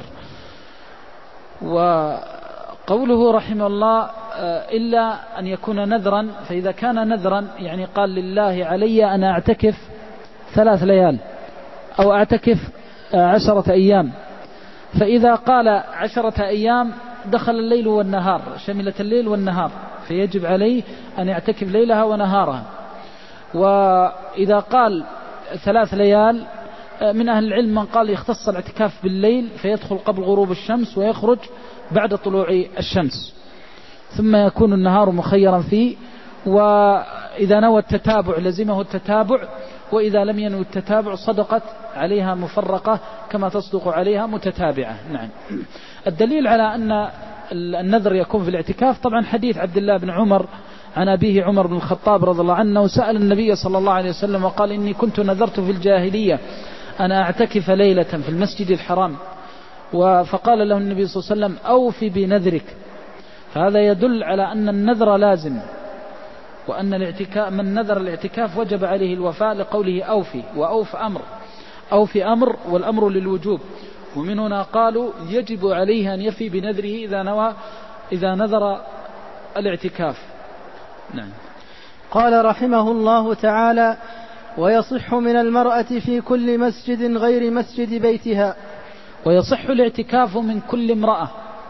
وقوله رحمه الله: إلا أن يكون نذرا، فإذا كان نذرا يعني قال: لله علي أن أعتكف 3 ليال أو أعتكف 10 أيام. فإذا قال 10 أيام دخل الليل والنهار، شملت الليل والنهار، فيجب عليه أن يعتكف ليلها ونهارها. وإذا قال 3 ليال، من أهل العلم من قال يختص الاعتكاف بالليل فيدخل قبل غروب الشمس ويخرج بعد طلوع الشمس، ثم يكون النهار مخيرا فيه. وإذا نوى التتابع لزمه التتابع، وإذا لم ينوي التتابع صدقت عليها مفرقة كما تصدق عليها متتابعة. نعم. الدليل على أن النذر يكون في الاعتكاف طبعا حديث عبد الله بن عمر عن أبيه عمر بن الخطاب رضي الله عنه، وسأل النبي صلى الله عليه وسلم وقال: إني كنت نذرت في الجاهلية أن أعتكف ليلة في المسجد الحرام. فقال له النبي صلى الله عليه وسلم: أوفي بنذرك. فهذا يدل على أن النذر لازم، وأن الاعتكاف من نذر الاعتكاف وجب عليه الوفاء، لقوله أوفي، وأوف أمر، أوفي أمر، والأمر للوجوب. ومن هنا قالوا يجب عليه أن يفي بنذره إذا نذر الاعتكاف. نعم. قال رحمه الله تعالى: ويصح من المرأة في كل مسجد غير مسجد بيتها. ويصح الاعتكاف من كل امرأة.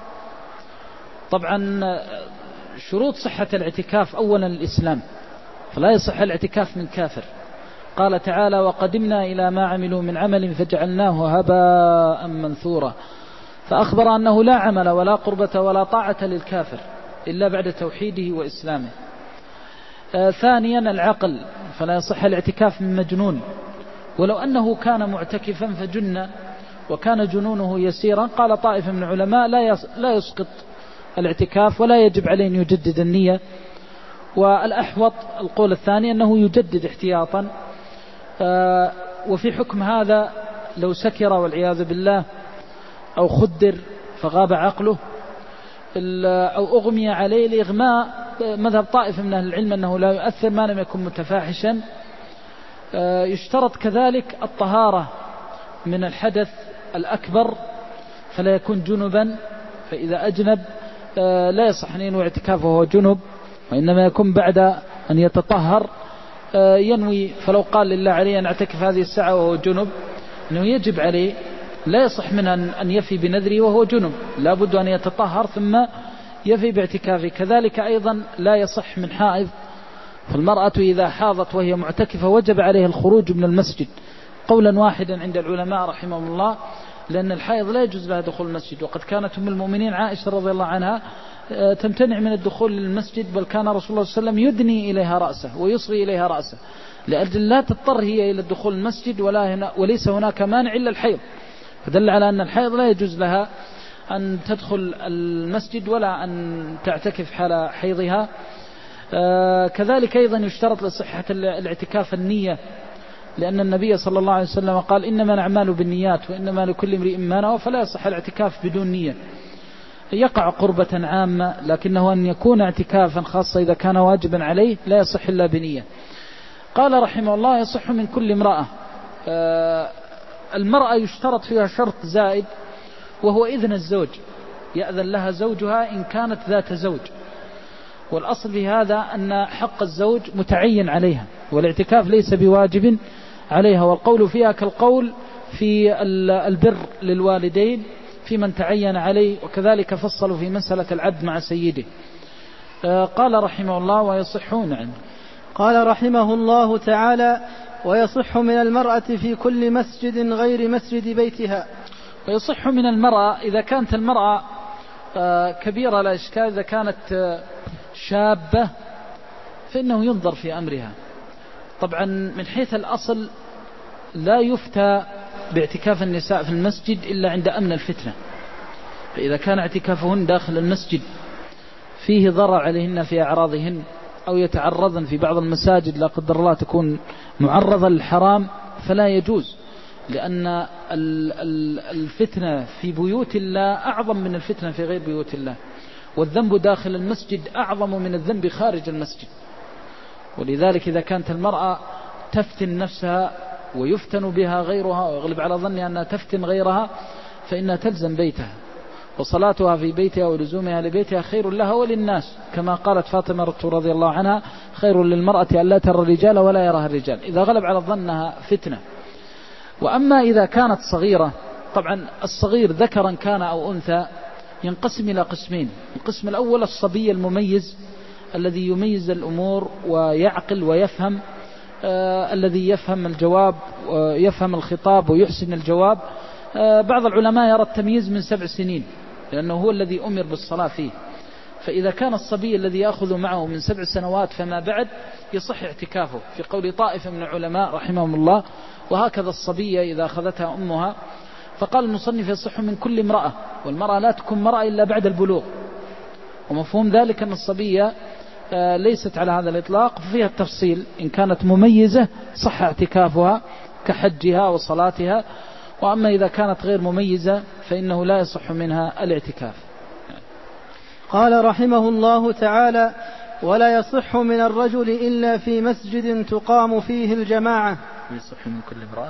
طبعا شروط صحة الاعتكاف: أولا الإسلام، فلا يصح الاعتكاف من كافر. قال تعالى: وقدمنا إلى ما عملوا من عمل فجعلناه هباء منثورا. فأخبر أنه لا عمل ولا قربة ولا طاعة للكافر إلا بعد توحيده وإسلامه. ثانيا العقل، فلا يصح الاعتكاف من مجنون، ولو أنه كان معتكفا فجن وكان جنونه يسيرا، قال طائفة من العلماء لا يسقط الاعتكاف ولا يجب عليه أن يجدد النية. والأحوط القول الثاني أنه يجدد احتياطا. وفي حكم هذا لو سكر والعياذ بالله، أو خدر فغاب عقله، أو أغمي عليه الإغماء، مذهب طائفة من أهل العلم أنه لا يؤثر ما لم يكن متفاحشا. يشترط كذلك الطهارة من الحدث الأكبر، فلا يكون جنبا، فإذا أجنب لا يصح أن ينوي اعتكافه وهو جنب، وإنما يكون بعد أن يتطهر ينوي. فلو قال لله عليه أن أعتكف هذه الساعة وهو جنب، أنه يجب عليه، لا يصح من أن يفي بنذره وهو جنب، لا بد أن يتطهر ثم يفي باعتكافه. كذلك أيضا لا يصح من حائض، فالمرأة إذا حاضت وهي معتكفة وجب عليه الخروج من المسجد قولا واحدا عند العلماء رحمهم الله، لأن الحائض لا يجوز لها دخول المسجد. وقد كانت أم المؤمنين عائشة رضي الله عنها تمتنع من الدخول للمسجد، بل كان رسول الله صلى الله عليه وسلم يدني إليها رأسه ويصغي إليها رأسه، لأجل لا تضطر هي إلى الدخول المسجد، وليس هناك مانع إلا الحيض. فدل على أن الحيض لا يجوز لها أن تدخل المسجد ولا أن تعتكف حال حيضها. كذلك أيضا يشترط لصحة الاعتكاف النية، لأن النبي صلى الله عليه وسلم قال: إنما الأعمال بالنيات وإنما لكل امرئ ما نوى. فلا يصح الاعتكاف بدون نية. يقع قربة عامة، لكنه أن يكون اعتكافا خاصة إذا كان واجبا عليه لا يصح إلا بنية. قال رحمه الله: يصح من كل امرأة. المرأة يشترط فيها شرط زائد، وهو إذن الزوج، يأذن لها زوجها إن كانت ذات زوج. والأصل في هذا أن حق الزوج متعين عليها، والاعتكاف ليس بواجب عليها. والقول فيها كالقول في البر للوالدين في من تعين عليه، وكذلك فصلوا في مسألة العبد مع سيده. قال رحمه الله: ويصحون عنه. قال رحمه الله تعالى: ويصح من المرأة في كل مسجد غير مسجد بيتها. ويصح من المرأة إذا كانت المرأة كبيرة لا إشكال، إذا كانت شابة فإنه ينظر في أمرها. طبعا من حيث الأصل لا يفتى باعتكاف النساء في المسجد إلا عند أمن الفتنة، فإذا كان اعتكافهن داخل المسجد فيه ضرر عليهن في أعراضهن أو يتعرضن في بعض المساجد لا قدر الله تكون معرضة للحرام فلا يجوز، لأن الفتنة في بيوت الله أعظم من الفتنة في غير بيوت الله، والذنب داخل المسجد أعظم من الذنب خارج المسجد. ولذلك إذا كانت المرأة تفتن نفسها ويفتن بها غيرها ويغلب على ظنها أنها تفتن غيرها فإنها تلزم بيتها، وصلاتها في بيتها ولزومها لبيتها خير لها وللناس، كما قالت فاطمة رضي الله عنها: خير للمرأة أن لا ترى الرجال ولا يراها الرجال، إذا غلب على ظنها فتنة. وأما إذا كانت صغيرة، طبعا الصغير ذكرا كان أو أنثى ينقسم إلى قسمين: القسم الأول الصبي المميز الذي يميز الأمور ويعقل ويفهم، الذي يفهم الجواب ويفهم الخطاب ويحسن الجواب. بعض العلماء يرى التمييز من 7 سنين لأنه هو الذي أمر بالصلاة فيه، فإذا كان الصبي الذي يأخذ معه من 7 سنوات فما بعد يصح اعتكافه في قول طائفة من العلماء رحمهم الله، وهكذا الصبية إذا أخذتها أمها. فقال المصنف: يصح من كل امرأة، والمرأة لا تكون مرأة إلا بعد البلوغ، ومفهوم ذلك أن الصبية ليست على هذا الإطلاق، فيها التفصيل: إن كانت مميزة صح اعتكافها كحجها وصلاتها، وأما إذا كانت غير مميزة فإنه لا يصح منها الاعتكاف. قال رحمه الله تعالى: ولا يصح من الرجل إلا في مسجد تقام فيه الجماعة. يصح من كل امرأة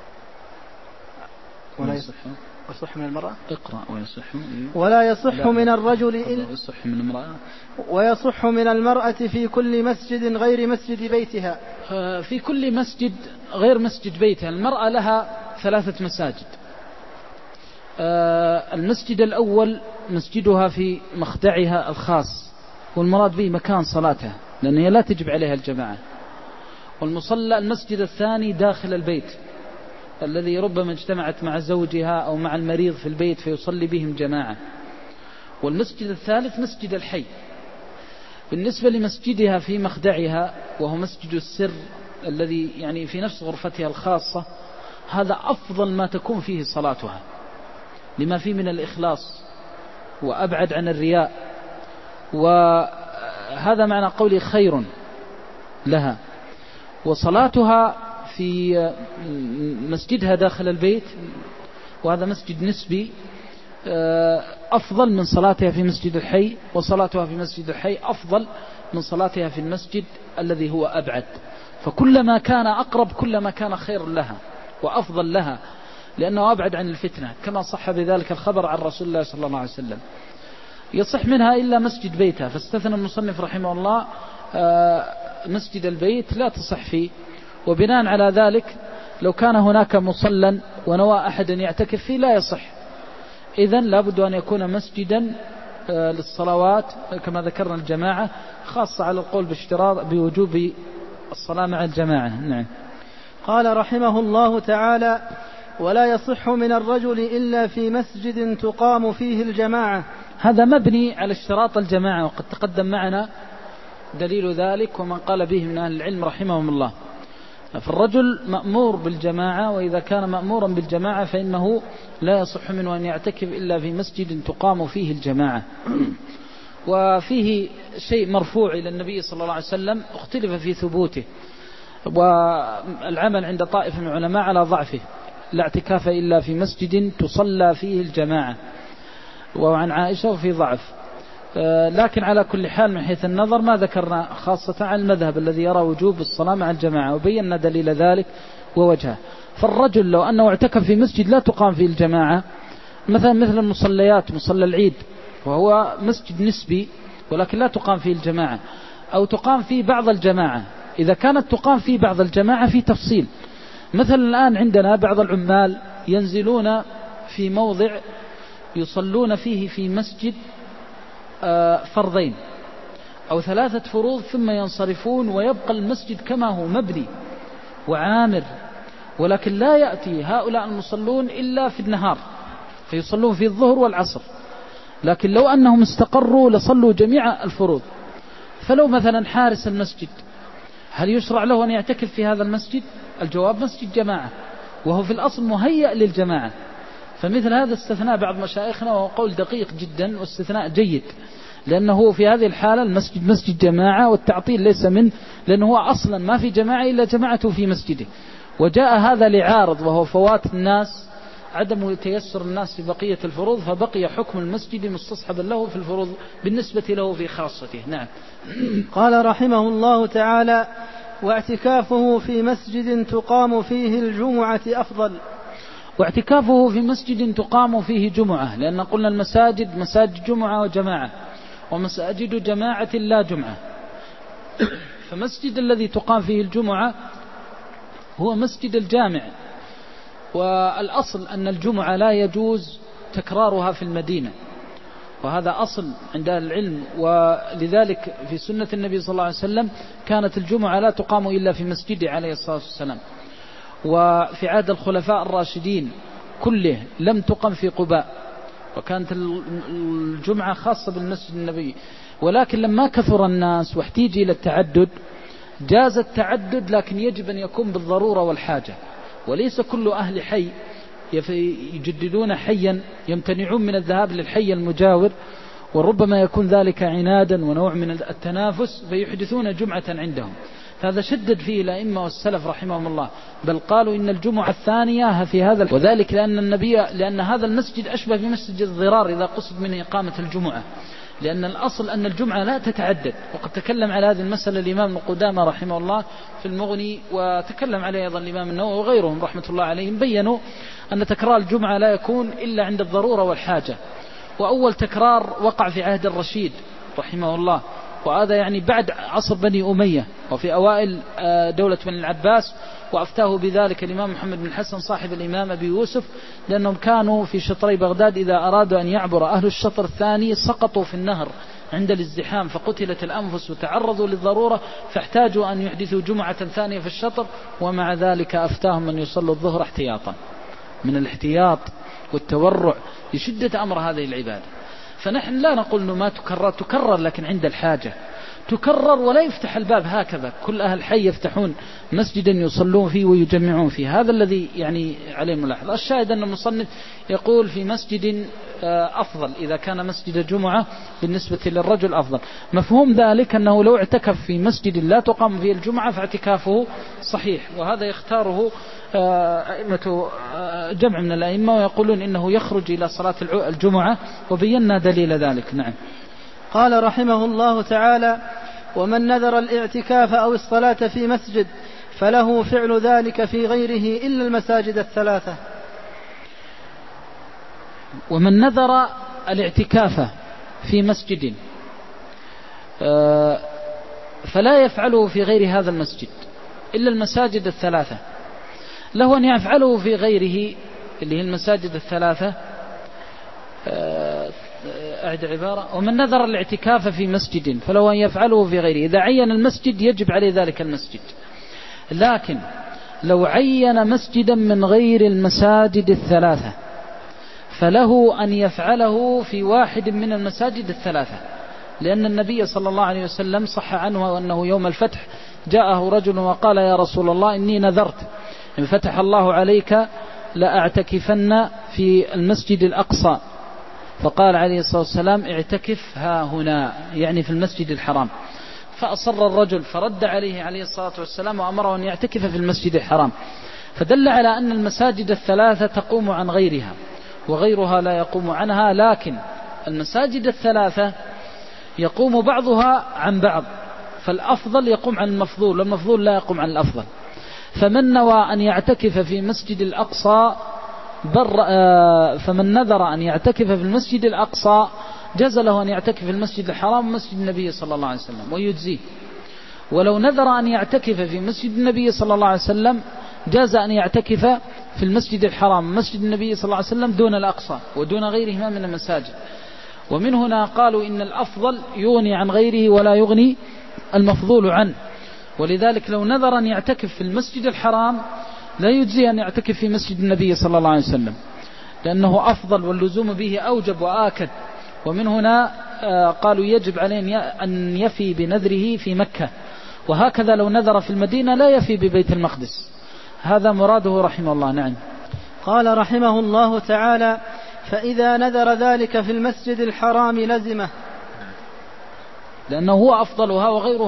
ولا يصح من المرأة. اقرأ. ولا يصح من الرجل إلا يصح من امرأة. ويصح من المرأة في كل مسجد غير مسجد بيتها. في كل مسجد غير مسجد بيتها. المرأة لها 3 مساجد. المسجد الأول مسجدها في مخدعها الخاص، والمراد به مكان صلاتها لأنها لا تجب عليها الجماعة. والمصلى المسجد الثاني داخل البيت الذي ربما اجتمعت مع زوجها أو مع المريض في البيت فيصلي بهم جماعة. والمسجد الثالث مسجد الحي. بالنسبة لمسجدها في مخدعها وهو مسجد السر الذي يعني في نفس غرفتها الخاصة، هذا أفضل ما تكون فيه صلاتها لما فيه من الإخلاص وأبعد عن الرياء، وهذا معنى قولي خير لها. وصلاتها في مسجدها داخل البيت، وهذا مسجد نسبي، أفضل من صلاتها في مسجد الحي، وصلاتها في مسجد الحي أفضل من صلاتها في المسجد الذي هو أبعد. فكلما كان أقرب كلما كان خير لها وأفضل لها، لأنه أبعد عن الفتنة، كما صح بذلك الخبر عن رسول الله صلى الله عليه وسلم. يصح منها إلا مسجد بيتها، فاستثنى المصنف رحمه الله مسجد البيت لا تصح فيه. وبناء على ذلك لو كان هناك مصلى ونوى أحد يعتكف فيه لا يصح، إذن لابد أن يكون مسجدا للصلوات كما ذكرنا الجماعة، خاصة على القول باشتراط بوجوب الصلاة مع الجماعة. نعم. قال رحمه الله تعالى: ولا يصح من الرجل إلا في مسجد تقام فيه الجماعة. هذا مبني على اشتراط الجماعة، وقد تقدم معنا دليل ذلك ومن قال به من أهل العلم رحمهم الله. فالرجل مأمور بالجماعة، وإذا كان مأمورا بالجماعة فإنه لا يصح منه أن يعتكف إلا في مسجد تقام فيه الجماعة. وفيه شيء مرفوع إلى النبي صلى الله عليه وسلم اختلف في ثبوته، والعمل عند طائفة من العلماء على ضعفه: لا اعتكاف إلا في مسجد تصلى فيه الجماعة، وعن عائشة وفي ضعف. لكن على كل حال من حيث النظر ما ذكرنا، خاصة عن المذهب الذي يرى وجوب الصلاة مع الجماعة، وبينا دليل ذلك ووجهه. فالرجل لو أنه اعتكف في مسجد لا تقام فيه الجماعة، مثل المصليات، مصلى العيد وهو مسجد نسبي ولكن لا تقام فيه الجماعة، أو تقام فيه بعض الجماعة. إذا كانت تقام فيه بعض الجماعة في تفصيل، مثل الآن عندنا بعض العمال ينزلون في موضع يصلون فيه في مسجد فرضين أو 3 فروض ثم ينصرفون، ويبقى المسجد كما هو مبني وعامر، ولكن لا يأتي هؤلاء المصلون إلا في النهار فيصلون في الظهر والعصر، لكن لو أنهم استقروا لصلوا جميع الفروض. فلو مثلا حارس المسجد هل يشرع له أن يعتكف في هذا المسجد؟ الجواب مسجد جماعة، وهو في الأصل مهيأ للجماعة. فمثل هذا استثناء بعض مشايخنا، وهو قول دقيق جدا واستثناء جيد، لأنه في هذه الحالة المسجد مسجد جماعة والتعطيل ليس منه، لأنه هو أصلا ما في جماعة إلا جماعته في مسجده. وجاء هذا لعارض وهو فوات الناس، عدم تيسر الناس في بقية الفروض، فبقي حكم المسجد مستصحبا له في الفروض بالنسبة له في خاصته. نعم. قال رحمه الله تعالى: واعتكافه في مسجد تقام فيه الجمعة أفضل. واعتكافه في مسجد تقام فيه جمعة، لأن قلنا المساجد مساجد جمعة وجماعة، ومساجد جماعة لا جمعة. فمسجد الذي تقام فيه الجمعة هو مسجد الجامع، والأصل أن الجمعة لا يجوز تكرارها في المدينة، وهذا أصل عند أهل العلم. ولذلك في سنة النبي صلى الله عليه وسلم كانت الجمعة لا تقام إلا في مسجده عليه الصلاة والسلام. وفي عهد الخلفاء الراشدين كله لم تقم في قباء، وكانت الجمعة خاصة بالمسجد النبي. ولكن لما كثر الناس واحتيج إلى التعدد جاز التعدد، لكن يجب أن يكون بالضرورة والحاجة، وليس كل أهل حي يجددون حيا يمتنعون من الذهاب للحي المجاور، وربما يكون ذلك عنادا ونوع من التنافس فيحدثون جمعة عندهم. هذا شدد فيه الأئمة والسلف رحمهم الله، بل قالوا إن الجمعة الثانية في هذا، وذلك لأن هذا المسجد أشبه بمسجد الضرار إذا قصد منه إقامة الجمعة، لأن الأصل أن الجمعة لا تتعدد. وقد تكلم على هذه المسألة الإمام ابن قدامة رحمه الله في المغني، وتكلم عليه أيضا الإمام النووي وغيرهم رحمة الله عليهم، بيّنوا أن تكرار الجمعة لا يكون إلا عند الضرورة والحاجة. وأول تكرار وقع في عهد الرشيد رحمه الله، وهذا يعني بعد عصر بني أمية وفي أوائل دولة بني العباس، وأفتاه بذلك الإمام محمد بن الحسن صاحب الإمام أبي يوسف، لأنهم كانوا في شطري بغداد إذا أرادوا أن يعبر أهل الشطر الثاني سقطوا في النهر عند الازدحام فقتلت الأنفس وتعرضوا للضرورة، فاحتاجوا أن يحدثوا جمعة ثانية في الشطر، ومع ذلك أفتاهم أن يصلوا الظهر احتياطا، من الاحتياط والتورع لشدة أمر هذه العبادة. فنحن لا نقول أنه ما تكرر، لكن عند الحاجة تكرر، ولا يفتح الباب هكذا كل أهل حي يفتحون مسجدا يصلون فيه ويجمعون فيه. هذا الذي يعني عليه ملاحظة. الشاهد أن المصنف يقول في مسجد أفضل، إذا كان مسجد جمعة بالنسبة للرجل أفضل. مفهوم ذلك أنه لو اعتكف في مسجد لا تقام فيه الجمعة فاعتكافه صحيح، وهذا يختاره أئمة جمع من الأئمة، ويقولون إنه يخرج إلى صلاة الجمعة، وبينا دليل ذلك. نعم. قال رحمه الله تعالى: ومن نذر الاعتكاف أو الصلاة في مسجد فله فعل ذلك في غيره إلا المساجد الثلاثة. ومن نذر الاعتكاف في مسجد فلا يفعله في غير هذا المسجد إلا المساجد الثلاثة، له أن يفعله في غيره اللي هي المساجد الثلاثة. أعد عبارة: ومن نذر الاعتكاف في مسجد فلو أن يفعله في غيره. إذا عين المسجد يجب عليه ذلك المسجد، لكن لو عين مسجدا من غير المساجد الثلاثة فله أن يفعله في واحد من المساجد الثلاثة، لأن النبي صلى الله عليه وسلم صح عنه أنه يوم الفتح جاءه رجل وقال: يا رسول الله إني نذرت إن فتح الله عليك لأعتكفن في المسجد الأقصى. فقال عليه الصلاة والسلام: اعتكف ها هنا، يعني في المسجد الحرام. فأصر الرجل، فرد عليه عليه الصلاة والسلام وأمره أن يعتكف في المسجد الحرام. فدل على أن المساجد الثلاثة تقوم عن غيرها وغيرها لا يقوم عنها، لكن المساجد الثلاثة يقوم بعضها عن بعض، فالأفضل يقوم عن المفضول والمفضول لا يقوم عن الأفضل. فمن نوى أن يعتكف في مسجد الأقصى فمن نذر أن يعتكف في المسجد الأقصى جاز له أن يعتكف في المسجد الحرام ومسجد النبي صلى الله عليه وسلم ويجزيه. ولو نذر أن يعتكف في مسجد النبي صلى الله عليه وسلم جاز أن يعتكف في المسجد الحرام مسجد النبي صلى الله عليه وسلم دون الأقصى ودون غيرهما من المساجد. ومن هنا قالوا إن الأفضل يغني عن غيره ولا يغني المفضول عنه. ولذلك لو نذر أن يعتكف في المسجد الحرام لا يجزي أن يعتكف في مسجد النبي صلى الله عليه وسلم، لأنه أفضل واللزوم به أوجب وآكد. ومن هنا قالوا يجب عليه أن يفي بنذره في مكة، وهكذا لو نذر في المدينة لا يفي ببيت المقدس. هذا مراده رحمه الله. نعم. قال رحمه الله تعالى: فإذا نذر ذلك في المسجد الحرام لزمه، لأنه هو أفضلها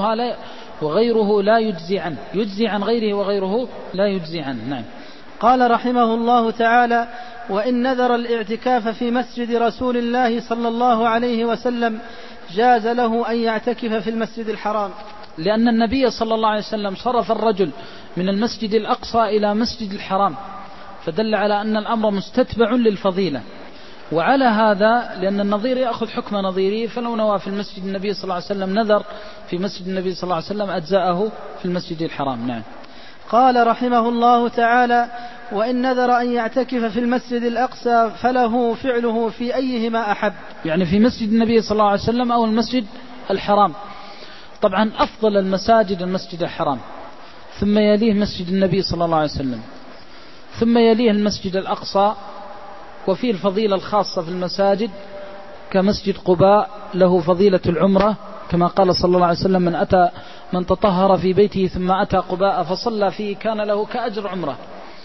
وغيره لا يجزي عنه، يجزي عن غيره وغيره لا يجزي عنه. نعم. قال رحمه الله تعالى: وإن نذر الاعتكاف في مسجد رسول الله صلى الله عليه وسلم جاز له أن يعتكف في المسجد الحرام، لأن النبي صلى الله عليه وسلم صرف الرجل من المسجد الأقصى إلى مسجد الحرام، فدل على أن الأمر مستتبع للفضيلة. وعلى هذا لأن النظير يأخذ حكم نظيره، فلو نوى في المسجد النبي صلى الله عليه وسلم نذر في مسجد النبي صلى الله عليه وسلم أجزاءه في المسجد الحرام. نعم. قال رحمه الله تعالى: وإن نذر أن يعتكف في المسجد الأقصى فله فعله في أيهما أحب، يعني في مسجد النبي صلى الله عليه وسلم أو المسجد الحرام. طبعا أفضل المساجد المسجد الحرام، ثم يليه مسجد النبي صلى الله عليه وسلم، ثم يليه المسجد الأقصى. وفيه الفضيلة الخاصة في المساجد كمسجد قباء له فضيلة العمرة، كما قال صلى الله عليه وسلم: من تطهر في بيته ثم أتى قباء فصلى فيه كان له كأجر عمرة.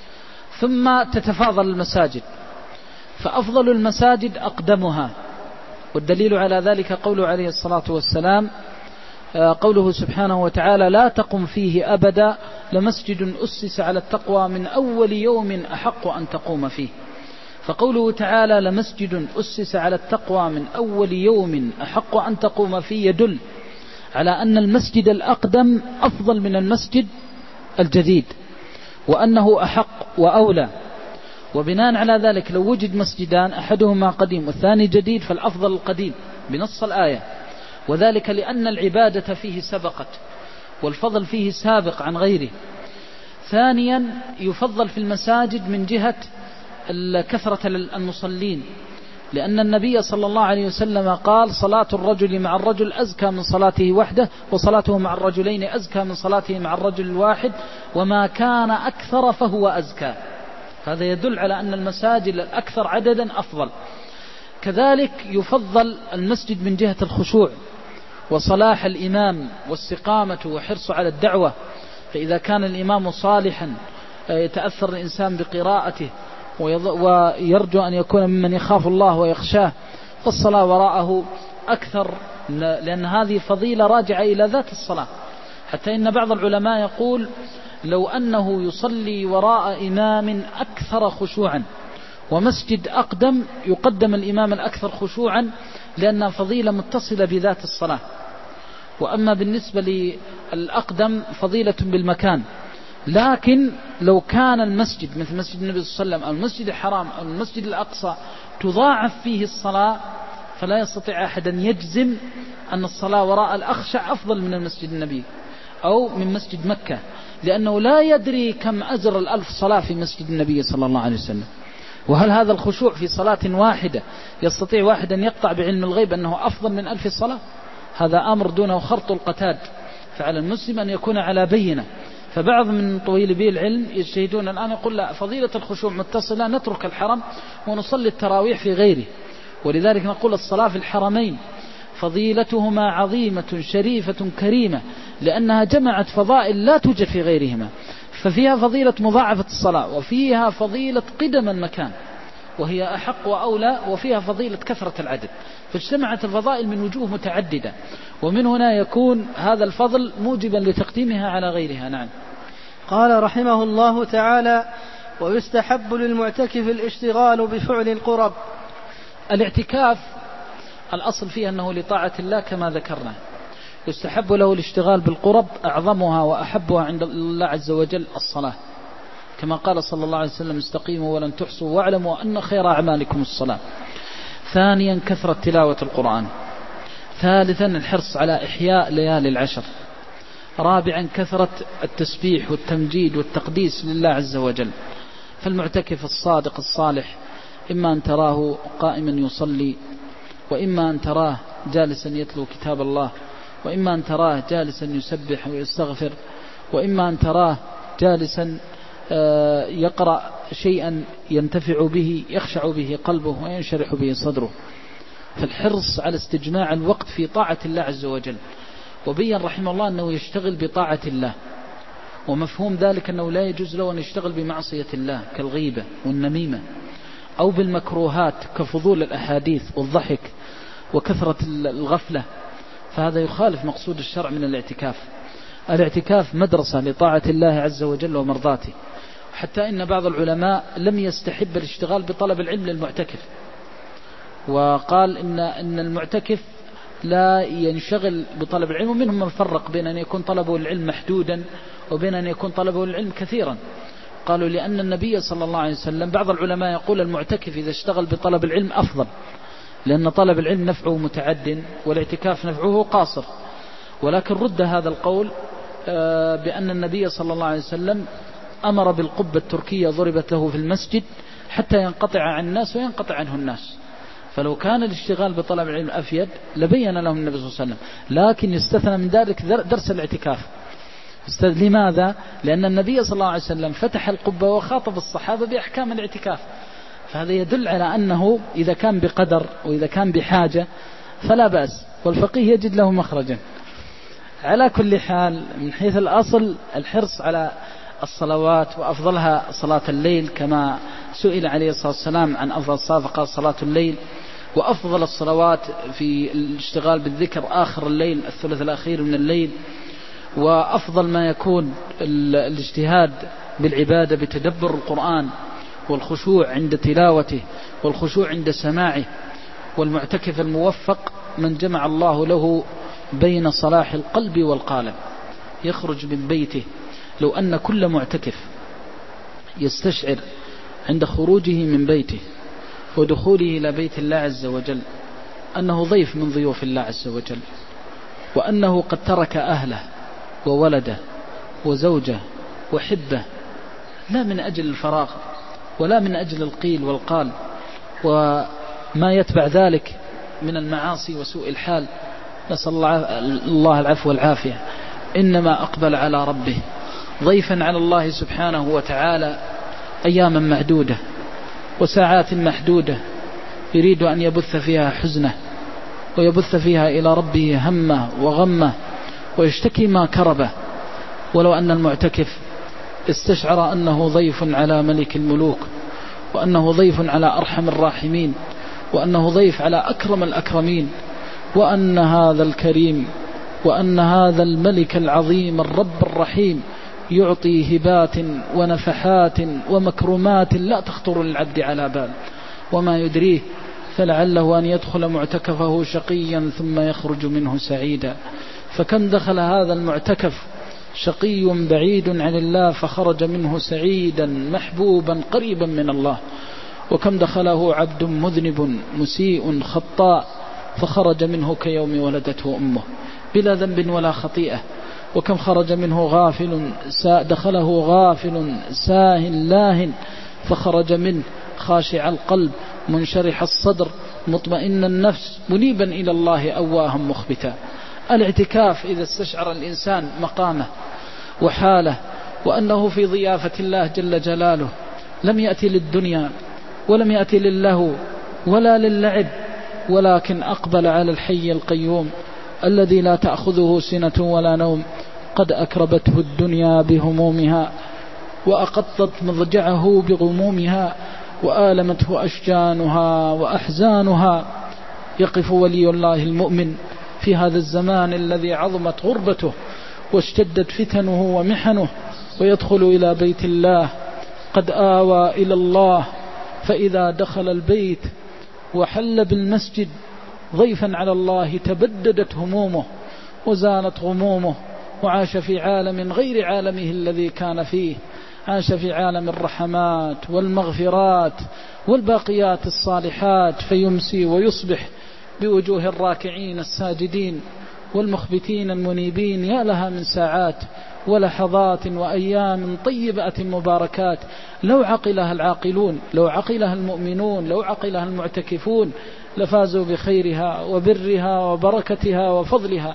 ثم تتفاضل المساجد، فأفضل المساجد أقدمها، والدليل على ذلك قوله عليه الصلاة والسلام، قوله سبحانه وتعالى: لا تقم فيه أبدا لمسجد أسس على التقوى من أول يوم أحق أن تقوم فيه. فقوله تعالى: لمسجد أسس على التقوى من أول يوم أحق أن تقوم فيه يدل على أن المسجد الأقدم أفضل من المسجد الجديد، وأنه أحق وأولى. وبناء على ذلك لو وجد مسجدان أحدهما قديم والثاني جديد فالأفضل القديم بنص الآية، وذلك لأن العبادة فيه سبقت والفضل فيه سابق عن غيره. ثانيا يفضل في المساجد من جهة كثرة المصلين، لأن النبي صلى الله عليه وسلم قال: صلاة الرجل مع الرجل أزكى من صلاته وحده، وصلاته مع الرجلين أزكى من صلاته مع الرجل الواحد، وما كان أكثر فهو أزكى. هذا يدل على أن المساجد الأكثر عددا أفضل. كذلك يفضل المسجد من جهة الخشوع وصلاح الإمام واستقامته وحرصه على الدعوة، فإذا كان الإمام صالحا يتأثر الإنسان بقراءته ويرجو أن يكون ممن يخاف الله ويخشاه، فالصلاة وراءه أكثر، لأن هذه فضيلة راجعة إلى ذات الصلاة. حتى إن بعض العلماء يقول: لو أنه يصلي وراء إمام أكثر خشوعا، ومسجد أقدم يقدم الإمام الأكثر خشوعا، لأنها فضيلة متصلة بذات الصلاة. وأما بالنسبة للأقدم فضيلة بالمكان. لكن لو كان المسجد مثل مسجد النبي صلى الله عليه وسلم أو المسجد الحرام أو المسجد الأقصى تضاعف فيه الصلاة، فلا يستطيع أحد أن يجزم أن الصلاة وراء الأخشع أفضل من المسجد النبي أو من مسجد مكة، لأنه لا يدري كم أجر 1000 صلاة في مسجد النبي صلى الله عليه وسلم. وهل هذا الخشوع في صلاة واحدة يستطيع واحد أن يقطع بعلم الغيب أنه أفضل من 1000 صلاة؟ هذا أمر دونه خرط القتاد، فعلى المسلم أن يكون على بينة. فبعض من طويل به العلم يجتهدون الآن يقول: لا، فضيلة الخشوع متصلة، نترك الحرم ونصلي التراويح في غيره. ولذلك نقول الصلاة في الحرمين فضيلتهما عظيمة شريفة كريمة، لأنها جمعت فضائل لا توجد في غيرهما، ففيها فضيلة مضاعفة الصلاة، وفيها فضيلة قدم المكان وهي أحق وأولى، وفيها فضيلة كثرة العدد، فاجتمعت الفضائل من وجوه متعددة، ومن هنا يكون هذا الفضل موجبا لتقديمها على غيرها. نعم. قال رحمه الله تعالى: ويستحب للمعتكف الاشتغال بفعل القرب. الاعتكاف الأصل فيه أنه لطاعة الله كما ذكرنا، يستحب له الاشتغال بالقرب، أعظمها وأحبها عند الله عز وجل الصلاة، كما قال صلى الله عليه وسلم: استقيموا ولن تحصوا واعلموا أن خير أعمالكم الصلاة. ثانيا كثرة تلاوة القرآن. ثالثا الحرص على إحياء ليالي العشر. رابعا كثرة التسبيح والتمجيد والتقديس لله عز وجل. فالمعتكف الصادق الصالح إما أن تراه قائما يصلي، وإما أن تراه جالسا يتلو كتاب الله، وإما أن تراه جالسا يسبح ويستغفر، وإما أن تراه جالسا يقرأ شيئا ينتفع به يخشع به قلبه وينشرح به صدره. فالحرص على استجماع الوقت في طاعة الله عز وجل. وبين رحمه الله أنه يشتغل بطاعة الله، ومفهوم ذلك أنه لا يجوز له أن يشتغل بمعصية الله كالغيبة والنميمة، أو بالمكروهات كفضول الأحاديث والضحك وكثرة الغفلة، فهذا يخالف مقصود الشرع من الاعتكاف. الاعتكاف مدرسة لطاعة الله عز وجل ومرضاته، حتى إن بعض العلماء لم يستحب الاشتغال بطلب العلم للمعتكف، وقال إن المعتكف لا ينشغل بطلب العلم. ومنهم من فرق بين أن يكون طلبه العلم محدودا وبين أن يكون طلبه العلم كثيرا. قالوا لأن النبي صلى الله عليه وسلم، بعض العلماء يقول المعتكف إذا اشتغل بطلب العلم أفضل، لأن طلب العلم نفعه متعد والاعتكاف نفعه قاصر. ولكن رد هذا القول بأن النبي صلى الله عليه وسلم أمر بالقبة التركية ضربت له في المسجد حتى ينقطع عن الناس وينقطع عنه الناس. فلو كان الاشتغال بطلب العلم أفيد لبين لهم النبي صلى الله عليه وسلم، لكن يستثنى من ذلك درس الاعتكاف. لماذا؟ لأن النبي صلى الله عليه وسلم فتح القبة وخاطب الصحابة بأحكام الاعتكاف، فهذا يدل على أنه إذا كان بقدر وإذا كان بحاجة فلا بأس، والفقيه يجد له مخرجا. على كل حال، من حيث الأصل الحرص على الصلوات، وأفضلها صلاة الليل، كما سئل عليه الصلاة والسلام عن أفضل الصلاة فقال صلاة الليل. وأفضل الصلوات في الاشتغال بالذكر آخر الليل، الثلث الأخير من الليل. وأفضل ما يكون الاجتهاد بالعبادة بتدبر القرآن والخشوع عند تلاوته والخشوع عند سماعه. والمعتكف الموفق من جمع الله له بين صلاح القلب والقالب، يخرج من بيته. لو أن كل معتكف يستشعر عند خروجه من بيته ودخوله إلى بيت الله عز وجل أنه ضيف من ضيوف الله عز وجل، وأنه قد ترك أهله وولده وزوجه وحبه، لا من أجل الفراغ ولا من أجل القيل والقال وما يتبع ذلك من المعاصي وسوء الحال، نسأل الله العفو والعافية، إنما أقبل على ربه ضيفا على الله سبحانه وتعالى أياما معدودة وساعات محدودة، يريد أن يبث فيها حزنه ويبث فيها إلى ربه همه وغمه ويشتكي ما كربه. ولو أن المعتكف استشعر أنه ضيف على ملك الملوك، وأنه ضيف على أرحم الراحمين، وأنه ضيف على أكرم الأكرمين، وأن هذا الكريم وأن هذا الملك العظيم الرب الرحيم يعطي هبات ونفحات ومكرمات لا تخطر للعبد على بال، وما يدريه فلعله أن يدخل معتكفه شقيا ثم يخرج منه سعيدا. فكم دخل هذا المعتكف شقي بعيد عن الله فخرج منه سعيدا محبوبا قريبا من الله، وكم دخله عبد مذنب مسيء خطاء فخرج منه كيوم ولدته أمه بلا ذنب ولا خطيئة، وكم خرج منه دخله غافل ساه لاهن فخرج منه خاشع القلب منشرح الصدر مطمئن النفس منيبا إلى الله أواها مخبتا. الاعتكاف إذا استشعر الإنسان مقامه وحاله وأنه في ضيافة الله جل جلاله، لم يأتي للدنيا ولم يأتي للهو ولا للعب، ولكن أقبل على الحي القيوم الذي لا تأخذه سنة ولا نوم، قد أكربته الدنيا بهمومها وأقطت مضجعه بغمومها وآلمته أشجانها وأحزانها. يقف ولي الله المؤمن في هذا الزمان الذي عظمت غربته واشتدت فتنه ومحنه، ويدخل إلى بيت الله قد آوى إلى الله، فإذا دخل البيت وحل بالمسجد ضيفا على الله تبددت همومه وزالت غمومه، وعاش في عالم غير عالمه الذي كان فيه، عاش في عالم الرحمات والمغفرات والباقيات الصالحات، فيمسي ويصبح بوجوه الراكعين الساجدين والمخبتين المنيبين. يا لها من ساعات ولحظات وأيام طيبة مباركات لو عقلها العاقلون، لو عقلها المؤمنون، لو عقلها المعتكفون لفازوا بخيرها وبرها وبركتها وفضلها.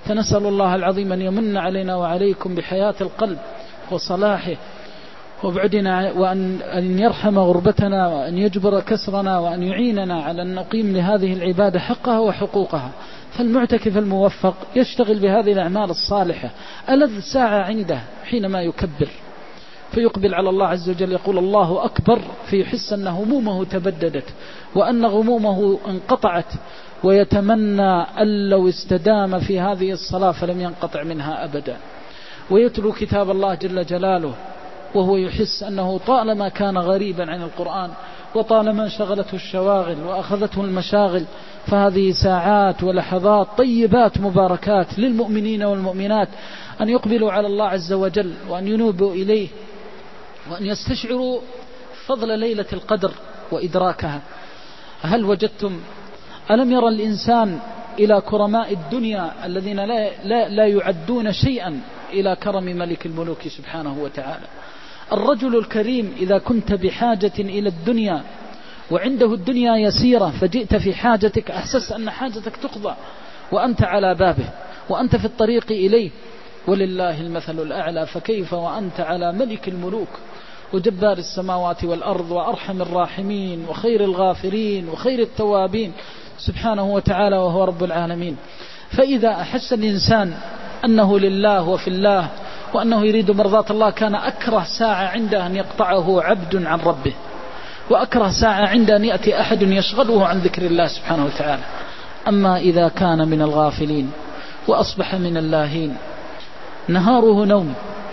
فنسأل الله العظيم أن يمن علينا وعليكم بحياة القلب وصلاحه وبعدنا، وأن يرحم غربتنا، وأن يجبر كسرنا، وأن يعيننا على أن نقيم لهذه العبادة حقها وحقوقها. فالمعتكف الموفق يشتغل بهذه الأعمال الصالحة، ألذ ساعة عنده حينما يكبر فيقبل على الله عز وجل يقول الله أكبر، فيحس أن همومه تبددت وأن غمومه انقطعت، ويتمنى أن لو استدام في هذه الصلاة فلم ينقطع منها أبدا. ويتلو كتاب الله جل جلاله وهو يحس أنه طالما كان غريبا عن القرآن، وطالما شغلته الشواغل وأخذته المشاغل، فهذه ساعات ولحظات طيبات مباركات للمؤمنين والمؤمنات أن يقبلوا على الله عز وجل، وأن ينوبوا إليه، وأن يستشعروا فضل ليلة القدر وإدراكها. هل وجدتم، ألم يرى الإنسان إلى كرماء الدنيا الذين لا يعدون شيئا إلى كرم ملك الملوك سبحانه وتعالى؟ الرجل الكريم إذا كنت بحاجة إلى الدنيا وعنده الدنيا يسيرة فجئت في حاجتك، أحسست أن حاجتك تقضى وأنت على بابه وأنت في الطريق إليه، ولله المثل الأعلى، فكيف وأنت على ملك الملوك وجبار السماوات والأرض وأرحم الراحمين وخير الغافرين وخير التوابين سبحانه وتعالى، وهو رب العالمين. فإذا أحس الإنسان أنه لله وفي الله وأنه يريد مرضاة الله، كان أكره ساعة عنده أن يقطعه عبد عن ربه، وأكره ساعة عنده أن يأتي أحد يشغله عن ذكر الله سبحانه وتعالى. أما إذا كان من الغافلين وأصبح من اللاهين نهاره نوم،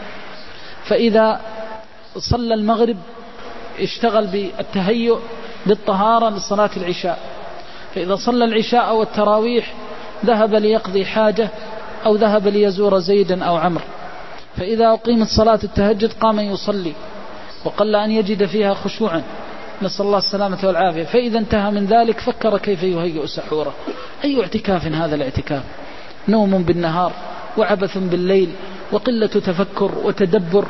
فإذا صلى المغرب اشتغل بالتهيؤ بالطهارة لصلاة العشاء، فإذا صلى العشاء والتراويح ذهب ليقضي حاجة أو ذهب ليزور زيدا أو عمرو، فإذا أقيمت صلاة التهجد قام يصلي وقل أن يجد فيها خشوعا، نسأل الله السلامة والعافية. فإذا انتهى من ذلك فكر كيف يهيئ سحوره. أي اعتكاف هذا الاعتكاف؟ نوم بالنهار وعبث بالليل وقلة تفكر وتدبر،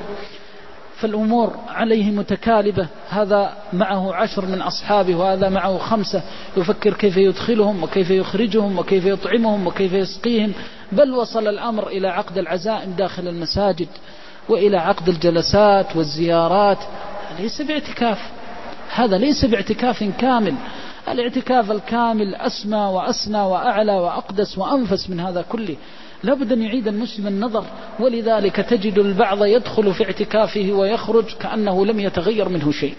فالأمور عليه متكالبة، هذا معه 10 من أصحابه وهذا معه 5، يفكر كيف يدخلهم وكيف يخرجهم وكيف يطعمهم وكيف يسقيهم، بل وصل الأمر إلى عقد العزائم داخل المساجد وإلى عقد الجلسات والزيارات. ليس باعتكاف، هذا ليس باعتكاف كامل. الاعتكاف الكامل أسمى وأسنى وأعلى وأقدس وأنفس من هذا كله. لابد أن يعيد المسلم النظر، ولذلك تجد البعض يدخل في اعتكافه ويخرج كأنه لم يتغير منه شيء.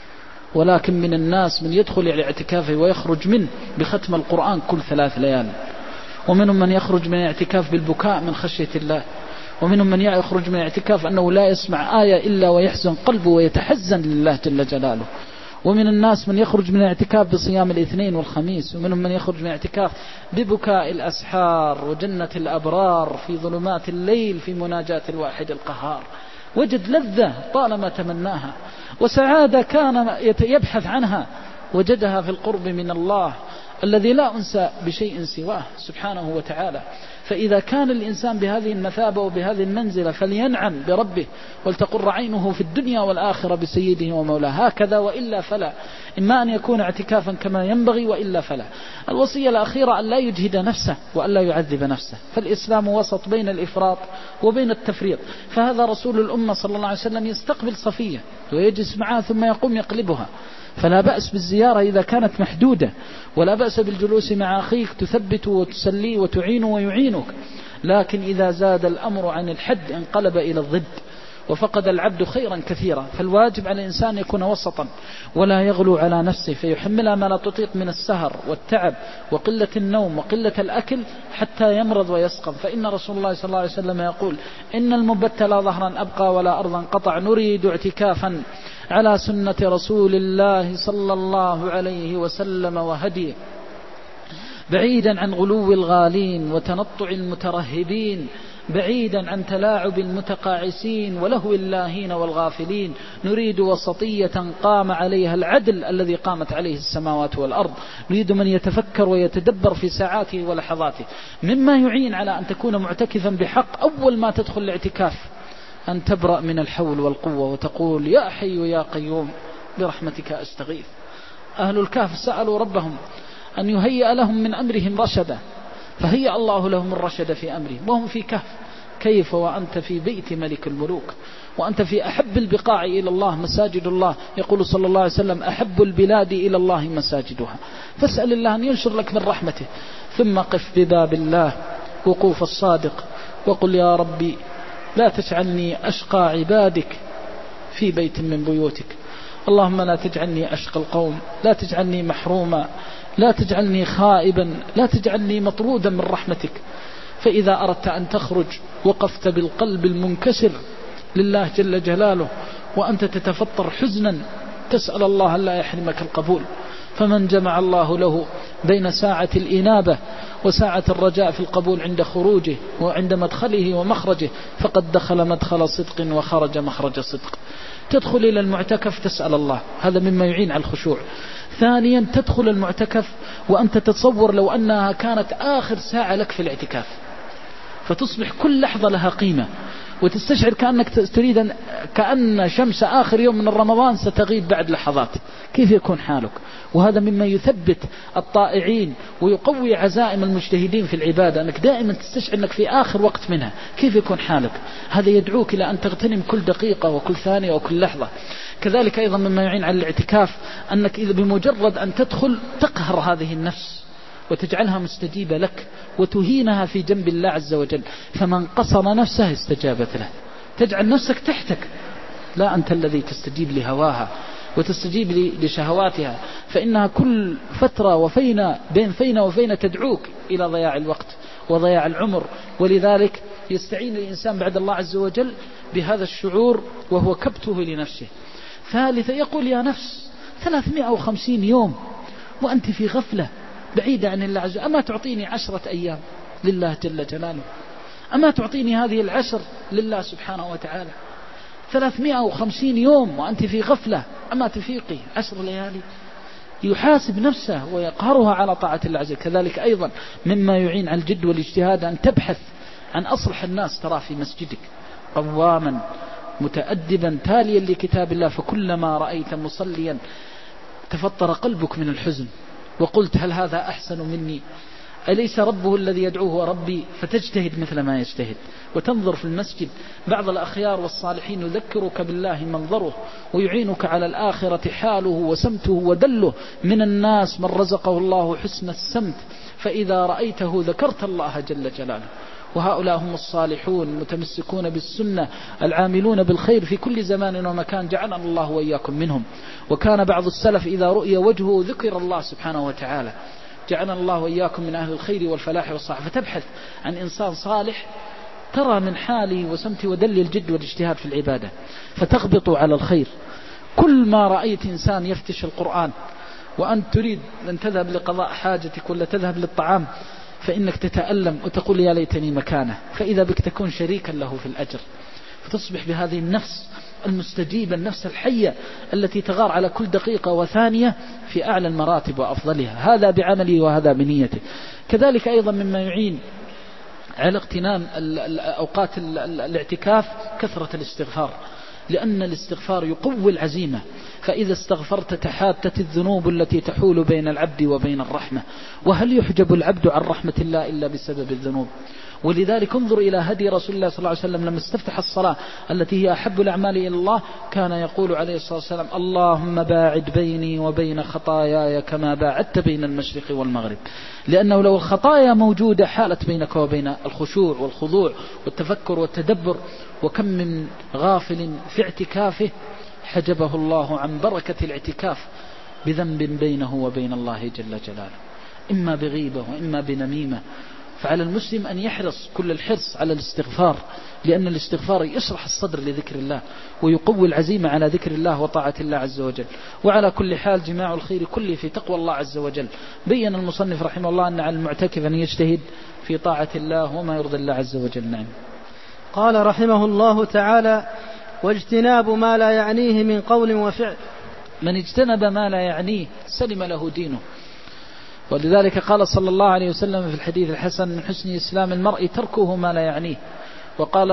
ولكن من الناس من يدخل إلى اعتكافه ويخرج منه بختم القرآن كل 3 ليال، ومنهم من يخرج من الاعتكاف بالبكاء من خشية الله، ومنهم من يخرج من الاعتكاف أنه لا يسمع آية إلا ويحزن قلبه ويتحزن لله جل جلاله، ومن الناس من يخرج من الاعتكاف بصيام الاثنين والخميس، ومنهم من يخرج من الاعتكاف ببكاء الأسحار وجنة الأبرار في ظلمات الليل في مناجاة الواحد القهار. وجد لذة طالما تمناها، وسعادة كان يبحث عنها وجدها في القرب من الله الذي لا أنسى بشيء سواه سبحانه وتعالى. فإذا كان الإنسان بهذه المثابة وبهذه المنزلة فلينعم بربه ولتقر عينه في الدنيا والآخرة بسيده ومولاه، هكذا وإلا فلا. إما أن يكون اعتكافا كما ينبغي وإلا فلا. الوصية الأخيرة أن لا يجهد نفسه وأن لا يعذب نفسه، فالإسلام وسط بين الإفراط وبين التفريط. فهذا رسول الأمة صلى الله عليه وسلم يستقبل صفية ويجلس معها ثم يقوم يقلبها، فلا بأس بالزيارة إذا كانت محدودة، ولا بأس بالجلوس مع أخيك تثبت وتسلي وتعين ويعينك. لكن إذا زاد الأمر عن الحد انقلب إلى الضد وفقد العبد خيرا كثيرا. فالواجب على الإنسان يكون وسطا ولا يغلو على نفسه فيحملها ما لا تطيق من السهر والتعب وقلة النوم وقلة الأكل حتى يمرض ويسقم. فإن رسول الله صلى الله عليه وسلم يقول: إن المبت لا ظهرا أبقى ولا أرضا قطع، نريد اعتكافا على سنة رسول الله صلى الله عليه وسلم وهديه، بعيدا عن غلو الغالين وتنطع المترهبين، بعيدا عن تلاعب المتقاعسين ولهو اللاهين والغافلين. نريد وسطية قام عليها العدل الذي قامت عليه السماوات والأرض. نريد من يتفكر ويتدبر في ساعاته ولحظاته. مما يعين على أن تكون معتكفا بحق أول ما تدخل الاعتكاف أن تبرأ من الحول والقوة وتقول: يا حي يا قيوم برحمتك أستغيث. أهل الكهف سألوا ربهم أن يهيئ لهم من أمرهم رشدا، فهيأ الله لهم الرشد في أمرهم وهم في كهف. كيف وأنت في بيت ملك الملوك، وأنت في أحب البقاع إلى الله مساجد الله. يقول صلى الله عليه وسلم: أحب البلاد إلى الله مساجدها. فاسأل الله أن ينشر لك من رحمته، ثم قف بباب الله وقوف الصادق وقل: يا ربي لا تجعلني أشقى عبادك في بيت من بيوتك. اللهم لا تجعلني أشقى القوم، لا تجعلني محروما، لا تجعلني خائبا، لا تجعلني مطرودا من رحمتك. فإذا أردت أن تخرج وقفت بالقلب المنكسر لله جل جلاله وأنت تتفطر حزنا تسأل الله ألا يحرمك القبول. فمن جمع الله له بين ساعة الإنابة وساعة الرجاء في القبول عند خروجه وعند مدخله ومخرجه فقد دخل مدخل صدق وخرج مخرج صدق. تدخل إلى المعتكف تسأل الله، هذا مما يعين على الخشوع. ثانيا تدخل المعتكف وأنت تتصور لو أنها كانت آخر ساعة لك في الاعتكاف، فتصبح كل لحظة لها قيمة، وتستشعر كأنك تريد كأن شمس آخر يوم من رمضان ستغيب بعد لحظات. كيف يكون حالك؟ وهذا مما يثبت الطائعين ويقوي عزائم المجتهدين في العبادة، أنك دائما تستشعر أنك في آخر وقت منها. كيف يكون حالك؟ هذا يدعوك إلى أن تغتنم كل دقيقة وكل ثانية وكل لحظة. كذلك أيضا مما يعين على الاعتكاف أنك إذا بمجرد أن تدخل تقهر هذه النفس وتجعلها مستجيبة لك وتهينها في جنب الله عز وجل. فمن قصر نفسه استجابت له. تجعل نفسك تحتك، لا أنت الذي تستجيب لهواها وتستجيب لشهواتها، فإنها كل فترة وفينا بين فينا وفينا تدعوك إلى ضياع الوقت وضياع العمر. ولذلك يستعين الإنسان بعد الله عز وجل بهذا الشعور وهو كبته لنفسه. ثالثا يقول: يا نفس 350 يوم وأنت في غفلة بعيدة عن الله عز وجل، أما تعطيني 10 أيام لله جل جلاله؟ أما تعطيني هذه 10 لله سبحانه وتعالى؟ 350 يوم وأنت في غفلة، أما تفيقي 10 ليالي؟ يحاسب نفسه ويقهرها على طاعة الله عز وجل. كذلك أيضا مما يعين على الجد والاجتهاد أن تبحث عن أصلح الناس ترى في مسجدك قواما متأدبا تاليا لكتاب الله، فكلما رأيت مصليا تفطر قلبك من الحزن وقلت: هل هذا أحسن مني؟ أليس ربه الذي يدعوه ربي؟ فتجتهد مثل ما يجتهد وتنظر في المسجد. بعض الأخيار والصالحين يذكرك بالله منظره ويعينك على الآخرة حاله وسمته ودله. من الناس من رزقه الله حسن السمت فإذا رأيته ذكرت الله جل جلاله. وهؤلاء هم الصالحون المتمسكون بالسنة العاملون بالخير في كل زمان ومكان، جعلنا الله وإياكم منهم. وكان بعض السلف إذا رؤي وجهه ذكر الله سبحانه وتعالى. جعلنا الله وإياكم من أهل الخير والفلاح والصلاح. فتبحث عن إنسان صالح ترى من حاله وسمته ودل الجد والاجتهاد في العبادة فتغبط على الخير. كل ما رأيت إنسان يفتش القرآن وأنت تريد أن تذهب لقضاء حاجتك ولا تذهب للطعام فإنك تتألم وتقول: يا ليتني مكانه، فإذا بك تكون شريكا له في الأجر. فتصبح بهذه النفس المستجيبة، النفس الحية التي تغار على كل دقيقة وثانية في أعلى المراتب وأفضلها. هذا بعمله وهذا بنيته. كذلك أيضا مما يعين على اغتنام أوقات الاعتكاف كثرة الاستغفار، لأن الاستغفار يقوي العزيمة. فإذا استغفرت تحاتت الذنوب التي تحول بين العبد وبين الرحمة. وهل يحجب العبد عن رحمة الله إلا بسبب الذنوب؟ ولذلك انظر إلى هدي رسول الله صلى الله عليه وسلم لما استفتح الصلاة التي هي أحب الأعمال إلى الله، كان يقول عليه الصلاة والسلام: اللهم باعد بيني وبين خطاياي كما باعدت بين المشرق والمغرب. لأنه لو الخطايا موجودة حالت بينك وبين الخشوع والخضوع والتفكر والتدبر. وكم من غافل في اعتكافه حجبه الله عن بركة الاعتكاف بذنب بينه وبين الله جل جلاله، إما بغيبة وإما بنميمة. فعلى المسلم أن يحرص كل الحرص على الاستغفار، لأن الاستغفار يشرح الصدر لذكر الله ويقوي العزيمة على ذكر الله وطاعة الله عز وجل. وعلى كل حال جماع الخير كله في تقوى الله عز وجل. بين المصنف رحمه الله أن على المعتكف أن يجتهد في طاعة الله وما يرضي الله عز وجل. نعم. قال رحمه الله تعالى: واجتناب ما لا يعنيه من قول وفعل. من اجتنب ما لا يعنيه سلم له دينه. ولذلك قال صلى الله عليه وسلم في الحديث الحسن: من حسن إسلام المرء تركه ما لا يعنيه. وقال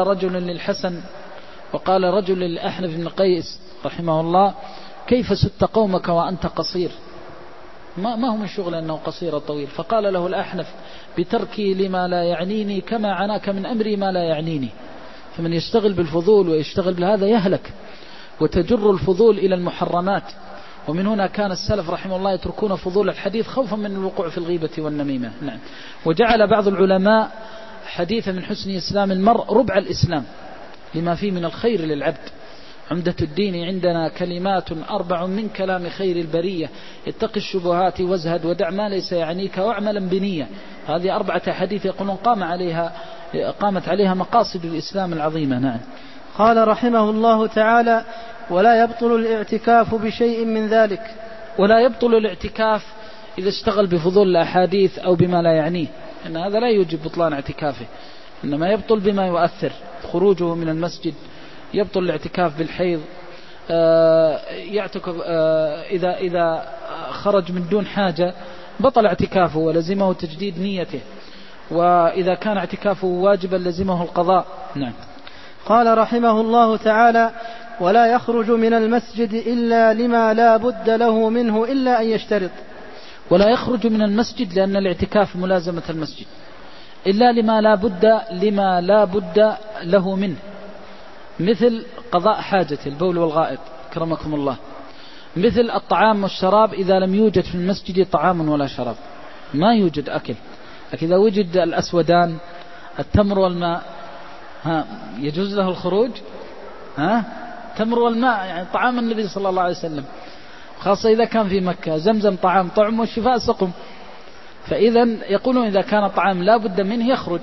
رجل للأحنف بن قيس رحمه الله: كيف ست قومك وأنت قصير؟ ما هو من شغل أنه قصير طويل. فقال له الأحنف بتركي لما لا يعنيني كما عناك من أمري ما لا يعنيني. فمن يشتغل بالفضول ويشتغل بهذا يهلك، وتجر الفضول إلى المحرمات. ومن هنا كان السلف رحمه الله يتركون فضول الحديث خوفا من الوقوع في الغيبة والنميمة. نعم. وجعل بعض العلماء حديث من حسن إسلام المرء ربع الإسلام لما فيه من الخير للعبد. عمدة الدين عندنا كلمات 4 من كلام خير البرية، اتق الشبهات وازهد ودع ما ليس يعنيك واعملا بنية. هذه 4 حديث يقولون قامت عليها مقاصد الإسلام العظيمة. نعم. قال رحمه الله تعالى: ولا يبطل الاعتكاف بشيء من ذلك. ولا يبطل الاعتكاف إذا اشتغل بفضول الأحاديث أو بما لا يعنيه، إن هذا لا يوجب بطلان اعتكافه، إنما يبطل بما يؤثر. خروجه من المسجد يبطل الاعتكاف بالحيض، يعتكف إذا خرج من دون حاجة بطل اعتكافه ولزمه تجديد نيته، وإذا كان اعتكافه واجبا لزمه القضاء. نعم. قال رحمه الله تعالى: ولا يخرج من المسجد إلا لما لا بد له منه إلا أن يشترط. ولا يخرج من المسجد لأن الاعتكاف ملازمة المسجد، إلا لما لا بد له منه، مثل قضاء حاجة البول والغائط كرمكم الله، مثل الطعام والشراب إذا لم يوجد في المسجد طعام ولا شراب، ما يوجد أكل، لكن إذا وجد الأسودان التمر والماء يجوز له الخروج. تمر والماء يعني طعام النبي صلى الله عليه وسلم، خاصة إذا كان في مكة. زمزم طعام طعم والشفاء سقم. فإذا يقولون إذا كان طعام لا بد منه يخرج،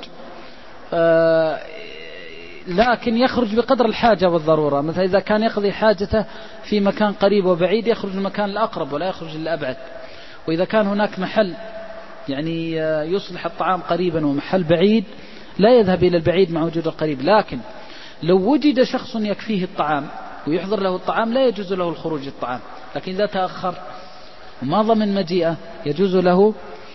لكن يخرج بقدر الحاجة والضرورة. مثلا إذا كان يقضي حاجته في مكان قريب وبعيد يخرج المكان الأقرب ولا يخرج الأبعد. وإذا كان هناك محل يعني يصلح الطعام قريبا ومحل بعيد لا يذهب إلى البعيد مع وجود القريب. لكن لو وجد شخص يكفيه الطعام ويحضر له الطعام لا يجوز له الخروج الطعام، لكن إذا تأخر وما ضمن مجيئه يجوز له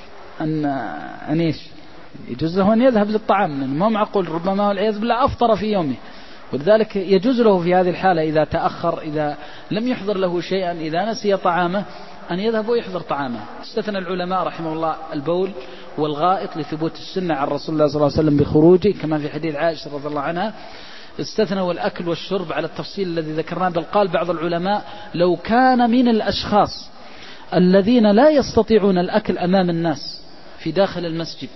أن يجوز له أن يذهب للطعام، لأنه ما معقول ربما والعياذ بالله أفطر في يومه. ولذلك يجوز له في هذه الحالة إذا تأخر، إذا لم يحضر له شيئا، إذا نسي طعامه أن يذهب ويحضر طعامه. استثنى العلماء رحمه الله البول والغائط لثبوت السنة عن رسول الله صلى الله عليه وسلم بخروجه، كما في حديث عائشة رضي الله عنها. استثنوا الأكل والشرب على التفصيل الذي ذكرناه، بل قال بعض العلماء لو كان من الأشخاص الذين لا يستطيعون الأكل أمام الناس في داخل المسجد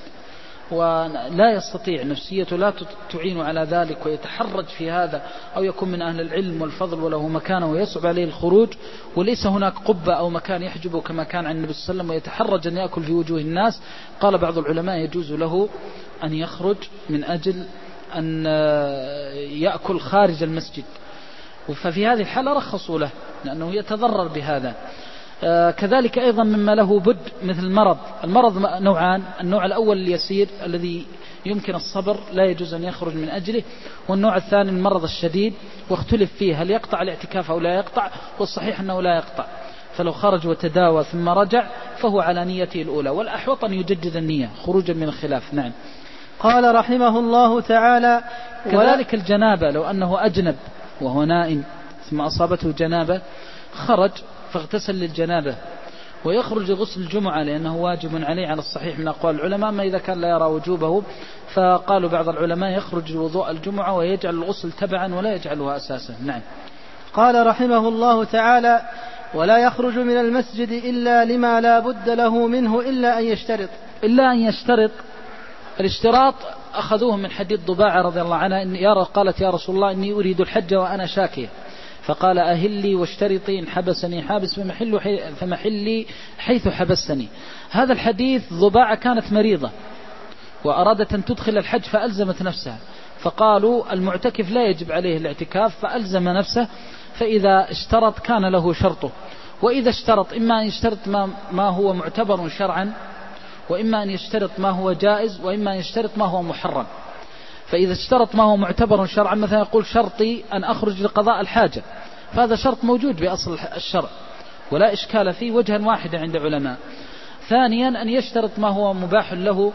ولا يستطيع، نفسيته لا تعين على ذلك ويتحرج في هذا، أو يكون من أهل العلم والفضل وله مكانه ويصعب عليه الخروج وليس هناك قبة أو مكان يحجبه كما كان عن النبي صلى الله عليه وسلم ويتحرج أن يأكل في وجوه الناس، قال بعض العلماء يجوز له أن يخرج من أجل أن يأكل خارج المسجد. ففي هذه الحالة رخصوا له لأنه يتضرر بهذا. كذلك أيضا مما له بد مثل المرض نوعان: النوع الأول اليسير الذي يمكن الصبر لا يجوز أن يخرج من أجله، والنوع الثاني المرض الشديد، واختلف فيه هل يقطع الاعتكاف أو لا يقطع، والصحيح أنه لا يقطع، فلو خرج وتداوى ثم رجع فهو على نيته الأولى، والأحوط أن يجدد النية خروجا من الخلاف. نعم. قال رحمه الله تعالى: كذلك الجنابة، لو أنه أجنب وهو نائم ثم أصابته جنابة خرج فاغتسل للجنابة ويخرج غسل الجمعة لأنه واجب عليه على الصحيح من أقوال العلماء، ما إذا كان لا يرى وجوبه، فقالوا بعض العلماء يخرج وضوء الجمعة ويجعل الغسل تبعا ولا يجعلها أساسا. نعم. قال رحمه الله تعالى: ولا يخرج من المسجد إلا لما لا بد له منه إلا أن يشترط. الاشتراط أخذوه من حديث ضباعة رضي الله عنها، قالت يا رسول الله إني أريد الحج وأنا شاكية، فقال أهلي واشترطي، إن حبسني حابس فمحلي حيث حبستني. هذا الحديث ضباعة كانت مريضة وأرادت أن تدخل الحج فألزمت نفسها، فقالوا المعتكف لا يجب عليه الاعتكاف فألزم نفسه، فإذا اشترط كان له شرطه. وإذا اشترط إما أن يشترط ما هو معتبر شرعا، وإما أن يشترط ما هو جائز، وإما أن يشترط ما هو محرم. فإذا اشترط ما هو معتبر شرعا، مثلا يقول شرطي أن أخرج لقضاء الحاجة، فهذا شرط موجود بأصل الشرع ولا إشكال فيه وجها واحدا عند علماء. ثانيا أن يشترط ما هو مباح له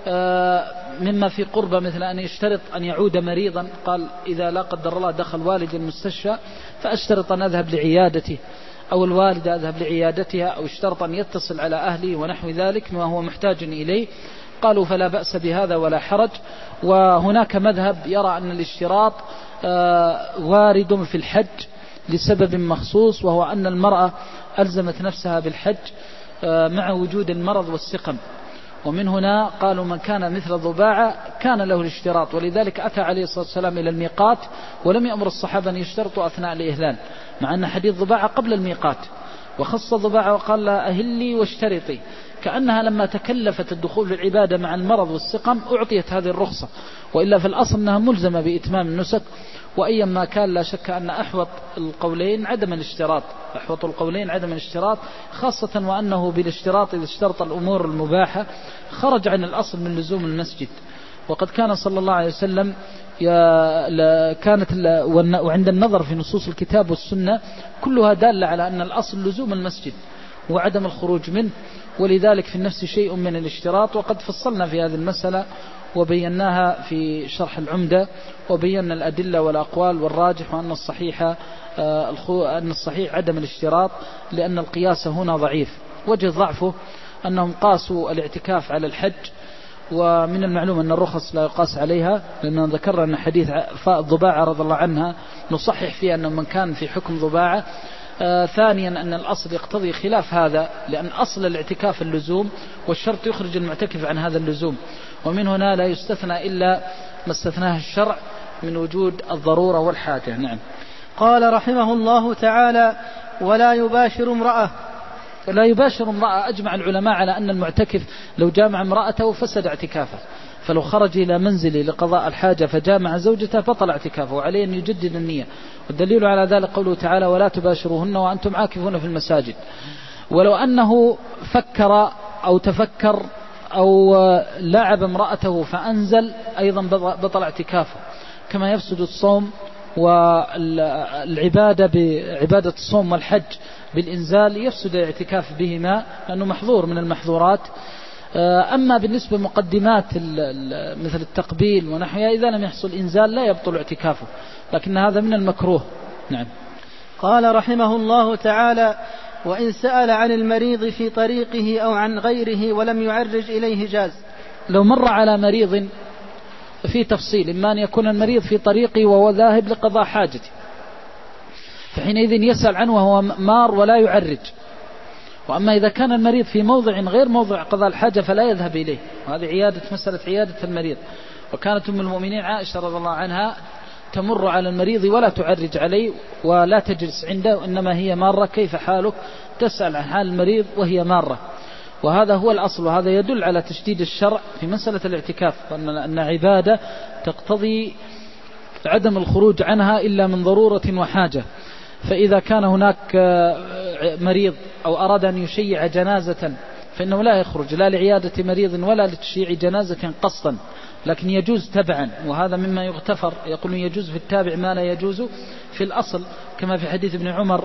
مما في قربة، مثل أن يشترط أن يعود مريضا، قال إذا لا قدر الله دخل والدي المستشفى فأشترط أن أذهب لعيادته، أو الوالدة أذهب لعيادتها، أو اشترط أن يتصل على أهلي ونحو ذلك ما هو محتاج إليه، قالوا فلا بأس بهذا ولا حرج. وهناك مذهب يرى أن الاشتراط وارد في الحج لسبب مخصوص، وهو أن المرأة ألزمت نفسها بالحج مع وجود المرض والسقم، ومن هنا قالوا من كان مثل ضباعة كان له الاشتراط، ولذلك أتى عليه الصلاة والسلام إلى الميقات ولم يأمر الصحابة أن يشترطوا أثناء الإهلال، مع أن حديث ضباعة قبل الميقات، وخص ضباعة وقال لها أهلي واشترطي، كأنها لما تكلفت الدخول في العبادة مع المرض والسقم أعطيت هذه الرخصة، وإلا في الأصل أنها ملزمة بإتمام النسك. وأيما كان لا شك أن أحوط القولين عدم الاشتراط، أحوط القولين عدم الاشتراط، خاصة وأنه بالاشتراط إذا اشترط الأمور المباحة خرج عن الأصل من لزوم المسجد. وقد كان صلى الله عليه وسلم وعند النظر في نصوص الكتاب والسنة كلها دالة على أن الأصل لزوم المسجد وعدم الخروج منه، ولذلك في النفس شيء من الاشتراط. وقد فصلنا في هذه المسألة وبيناها في شرح العمدة، وبينا الأدلة والأقوال، والراجح وأن الصحيح عدم الاشتراط، لأن القياس هنا ضعيف. وجه ضعفه أنهم قاسوا الاعتكاف على الحج، ومن المعلوم أن الرخص لا يقاس عليها، لأننا ذكرنا أن حديث ضباعة رضي الله عنها نصحح فيه أنه من كان في حكم ضباعة. ثانيا أن الأصل يقتضي خلاف هذا، لأن أصل الاعتكاف اللزوم، والشرط يخرج المعتكف عن هذا اللزوم، ومن هنا لا يستثنى إلا ما استثناه الشرع من وجود الضرورة والحاجة. نعم. قال رحمه الله تعالى: ولا يباشر امرأة. لا يباشر امرأة، أجمع العلماء على أن المعتكف لو جامع امرأته فسد اعتكافه، فلو خرج إلى منزله لقضاء الحاجة فجامع زوجته بطل اعتكافه، وعليه أن يجدد النية. والدليل على ذلك قوله تعالى: ولا تباشروهن وأنتم عاكفون في المساجد. ولو أنه فكر أو تفكر أو لعب امرأته فأنزل أيضا بطل اعتكافه، كما يفسد الصوم والعبادة بعبادة الصوم والحج بالإنزال، يفسد الاعتكاف بهما لأنه محظور من المحظورات. أما بالنسبة لمقدمات مثل التقبيل ونحوها إذا لم يحصل إنزال لا يبطل اعتكافه، لكن هذا من المكروه. نعم. قال رحمه الله تعالى: وإن سأل عن المريض في طريقه أو عن غيره ولم يعرج إليه جاز. لو مر على مريض في تفصيل، إما أن يكون المريض في طريقه وهو ذاهب لقضاء حاجته، فحينئذ يسأل عنه وهو مار ولا يعرج. وأما إذا كان المريض في موضع غير موضع قضاء الحاجة فلا يذهب إليه، وهذه مسألة عيادة المريض. وكانت أم المؤمنين عائشة رضي الله عنها تمر على المريض ولا تعرج عليه ولا تجلس عنده، إنما هي مارة، كيف حالك؟ تسأل عن حال المريض وهي مارة. وهذا هو الأصل، وهذا يدل على تشديد الشرع في مسألة الاعتكاف، أن عبادة تقتضي عدم الخروج عنها إلا من ضرورة وحاجة. فإذا كان هناك مريض أو أراد أن يشيع جنازة فإنه لا يخرج لا لعيادة مريض ولا لتشييع جنازة قصدا، لكن يجوز تبعا، وهذا مما يغتفر. يقول يجوز في التابع ما لا يجوز في الأصل، كما في حديث ابن عمر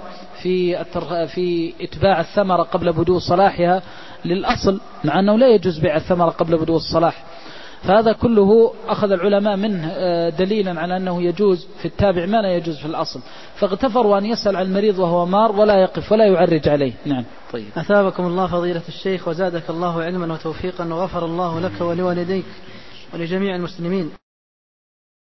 في إتباع الثمرة قبل بدو صلاحها للأصل، مع أنه لا يجوز بيع الثمرة قبل بدو الصلاح. فهذا كله أخذ العلماء منه دليلا على أنه يجوز في التابع ما لا يجوز في الأصل، فاغتفروا أن يسأل عن المريض وهو مار ولا يقف ولا يعرج عليه. نعم. طيب. أثابكم الله فضيلة الشيخ وزادك الله علما وتوفيقا، وغفر الله لك ولوالديك ولجميع المسلمين.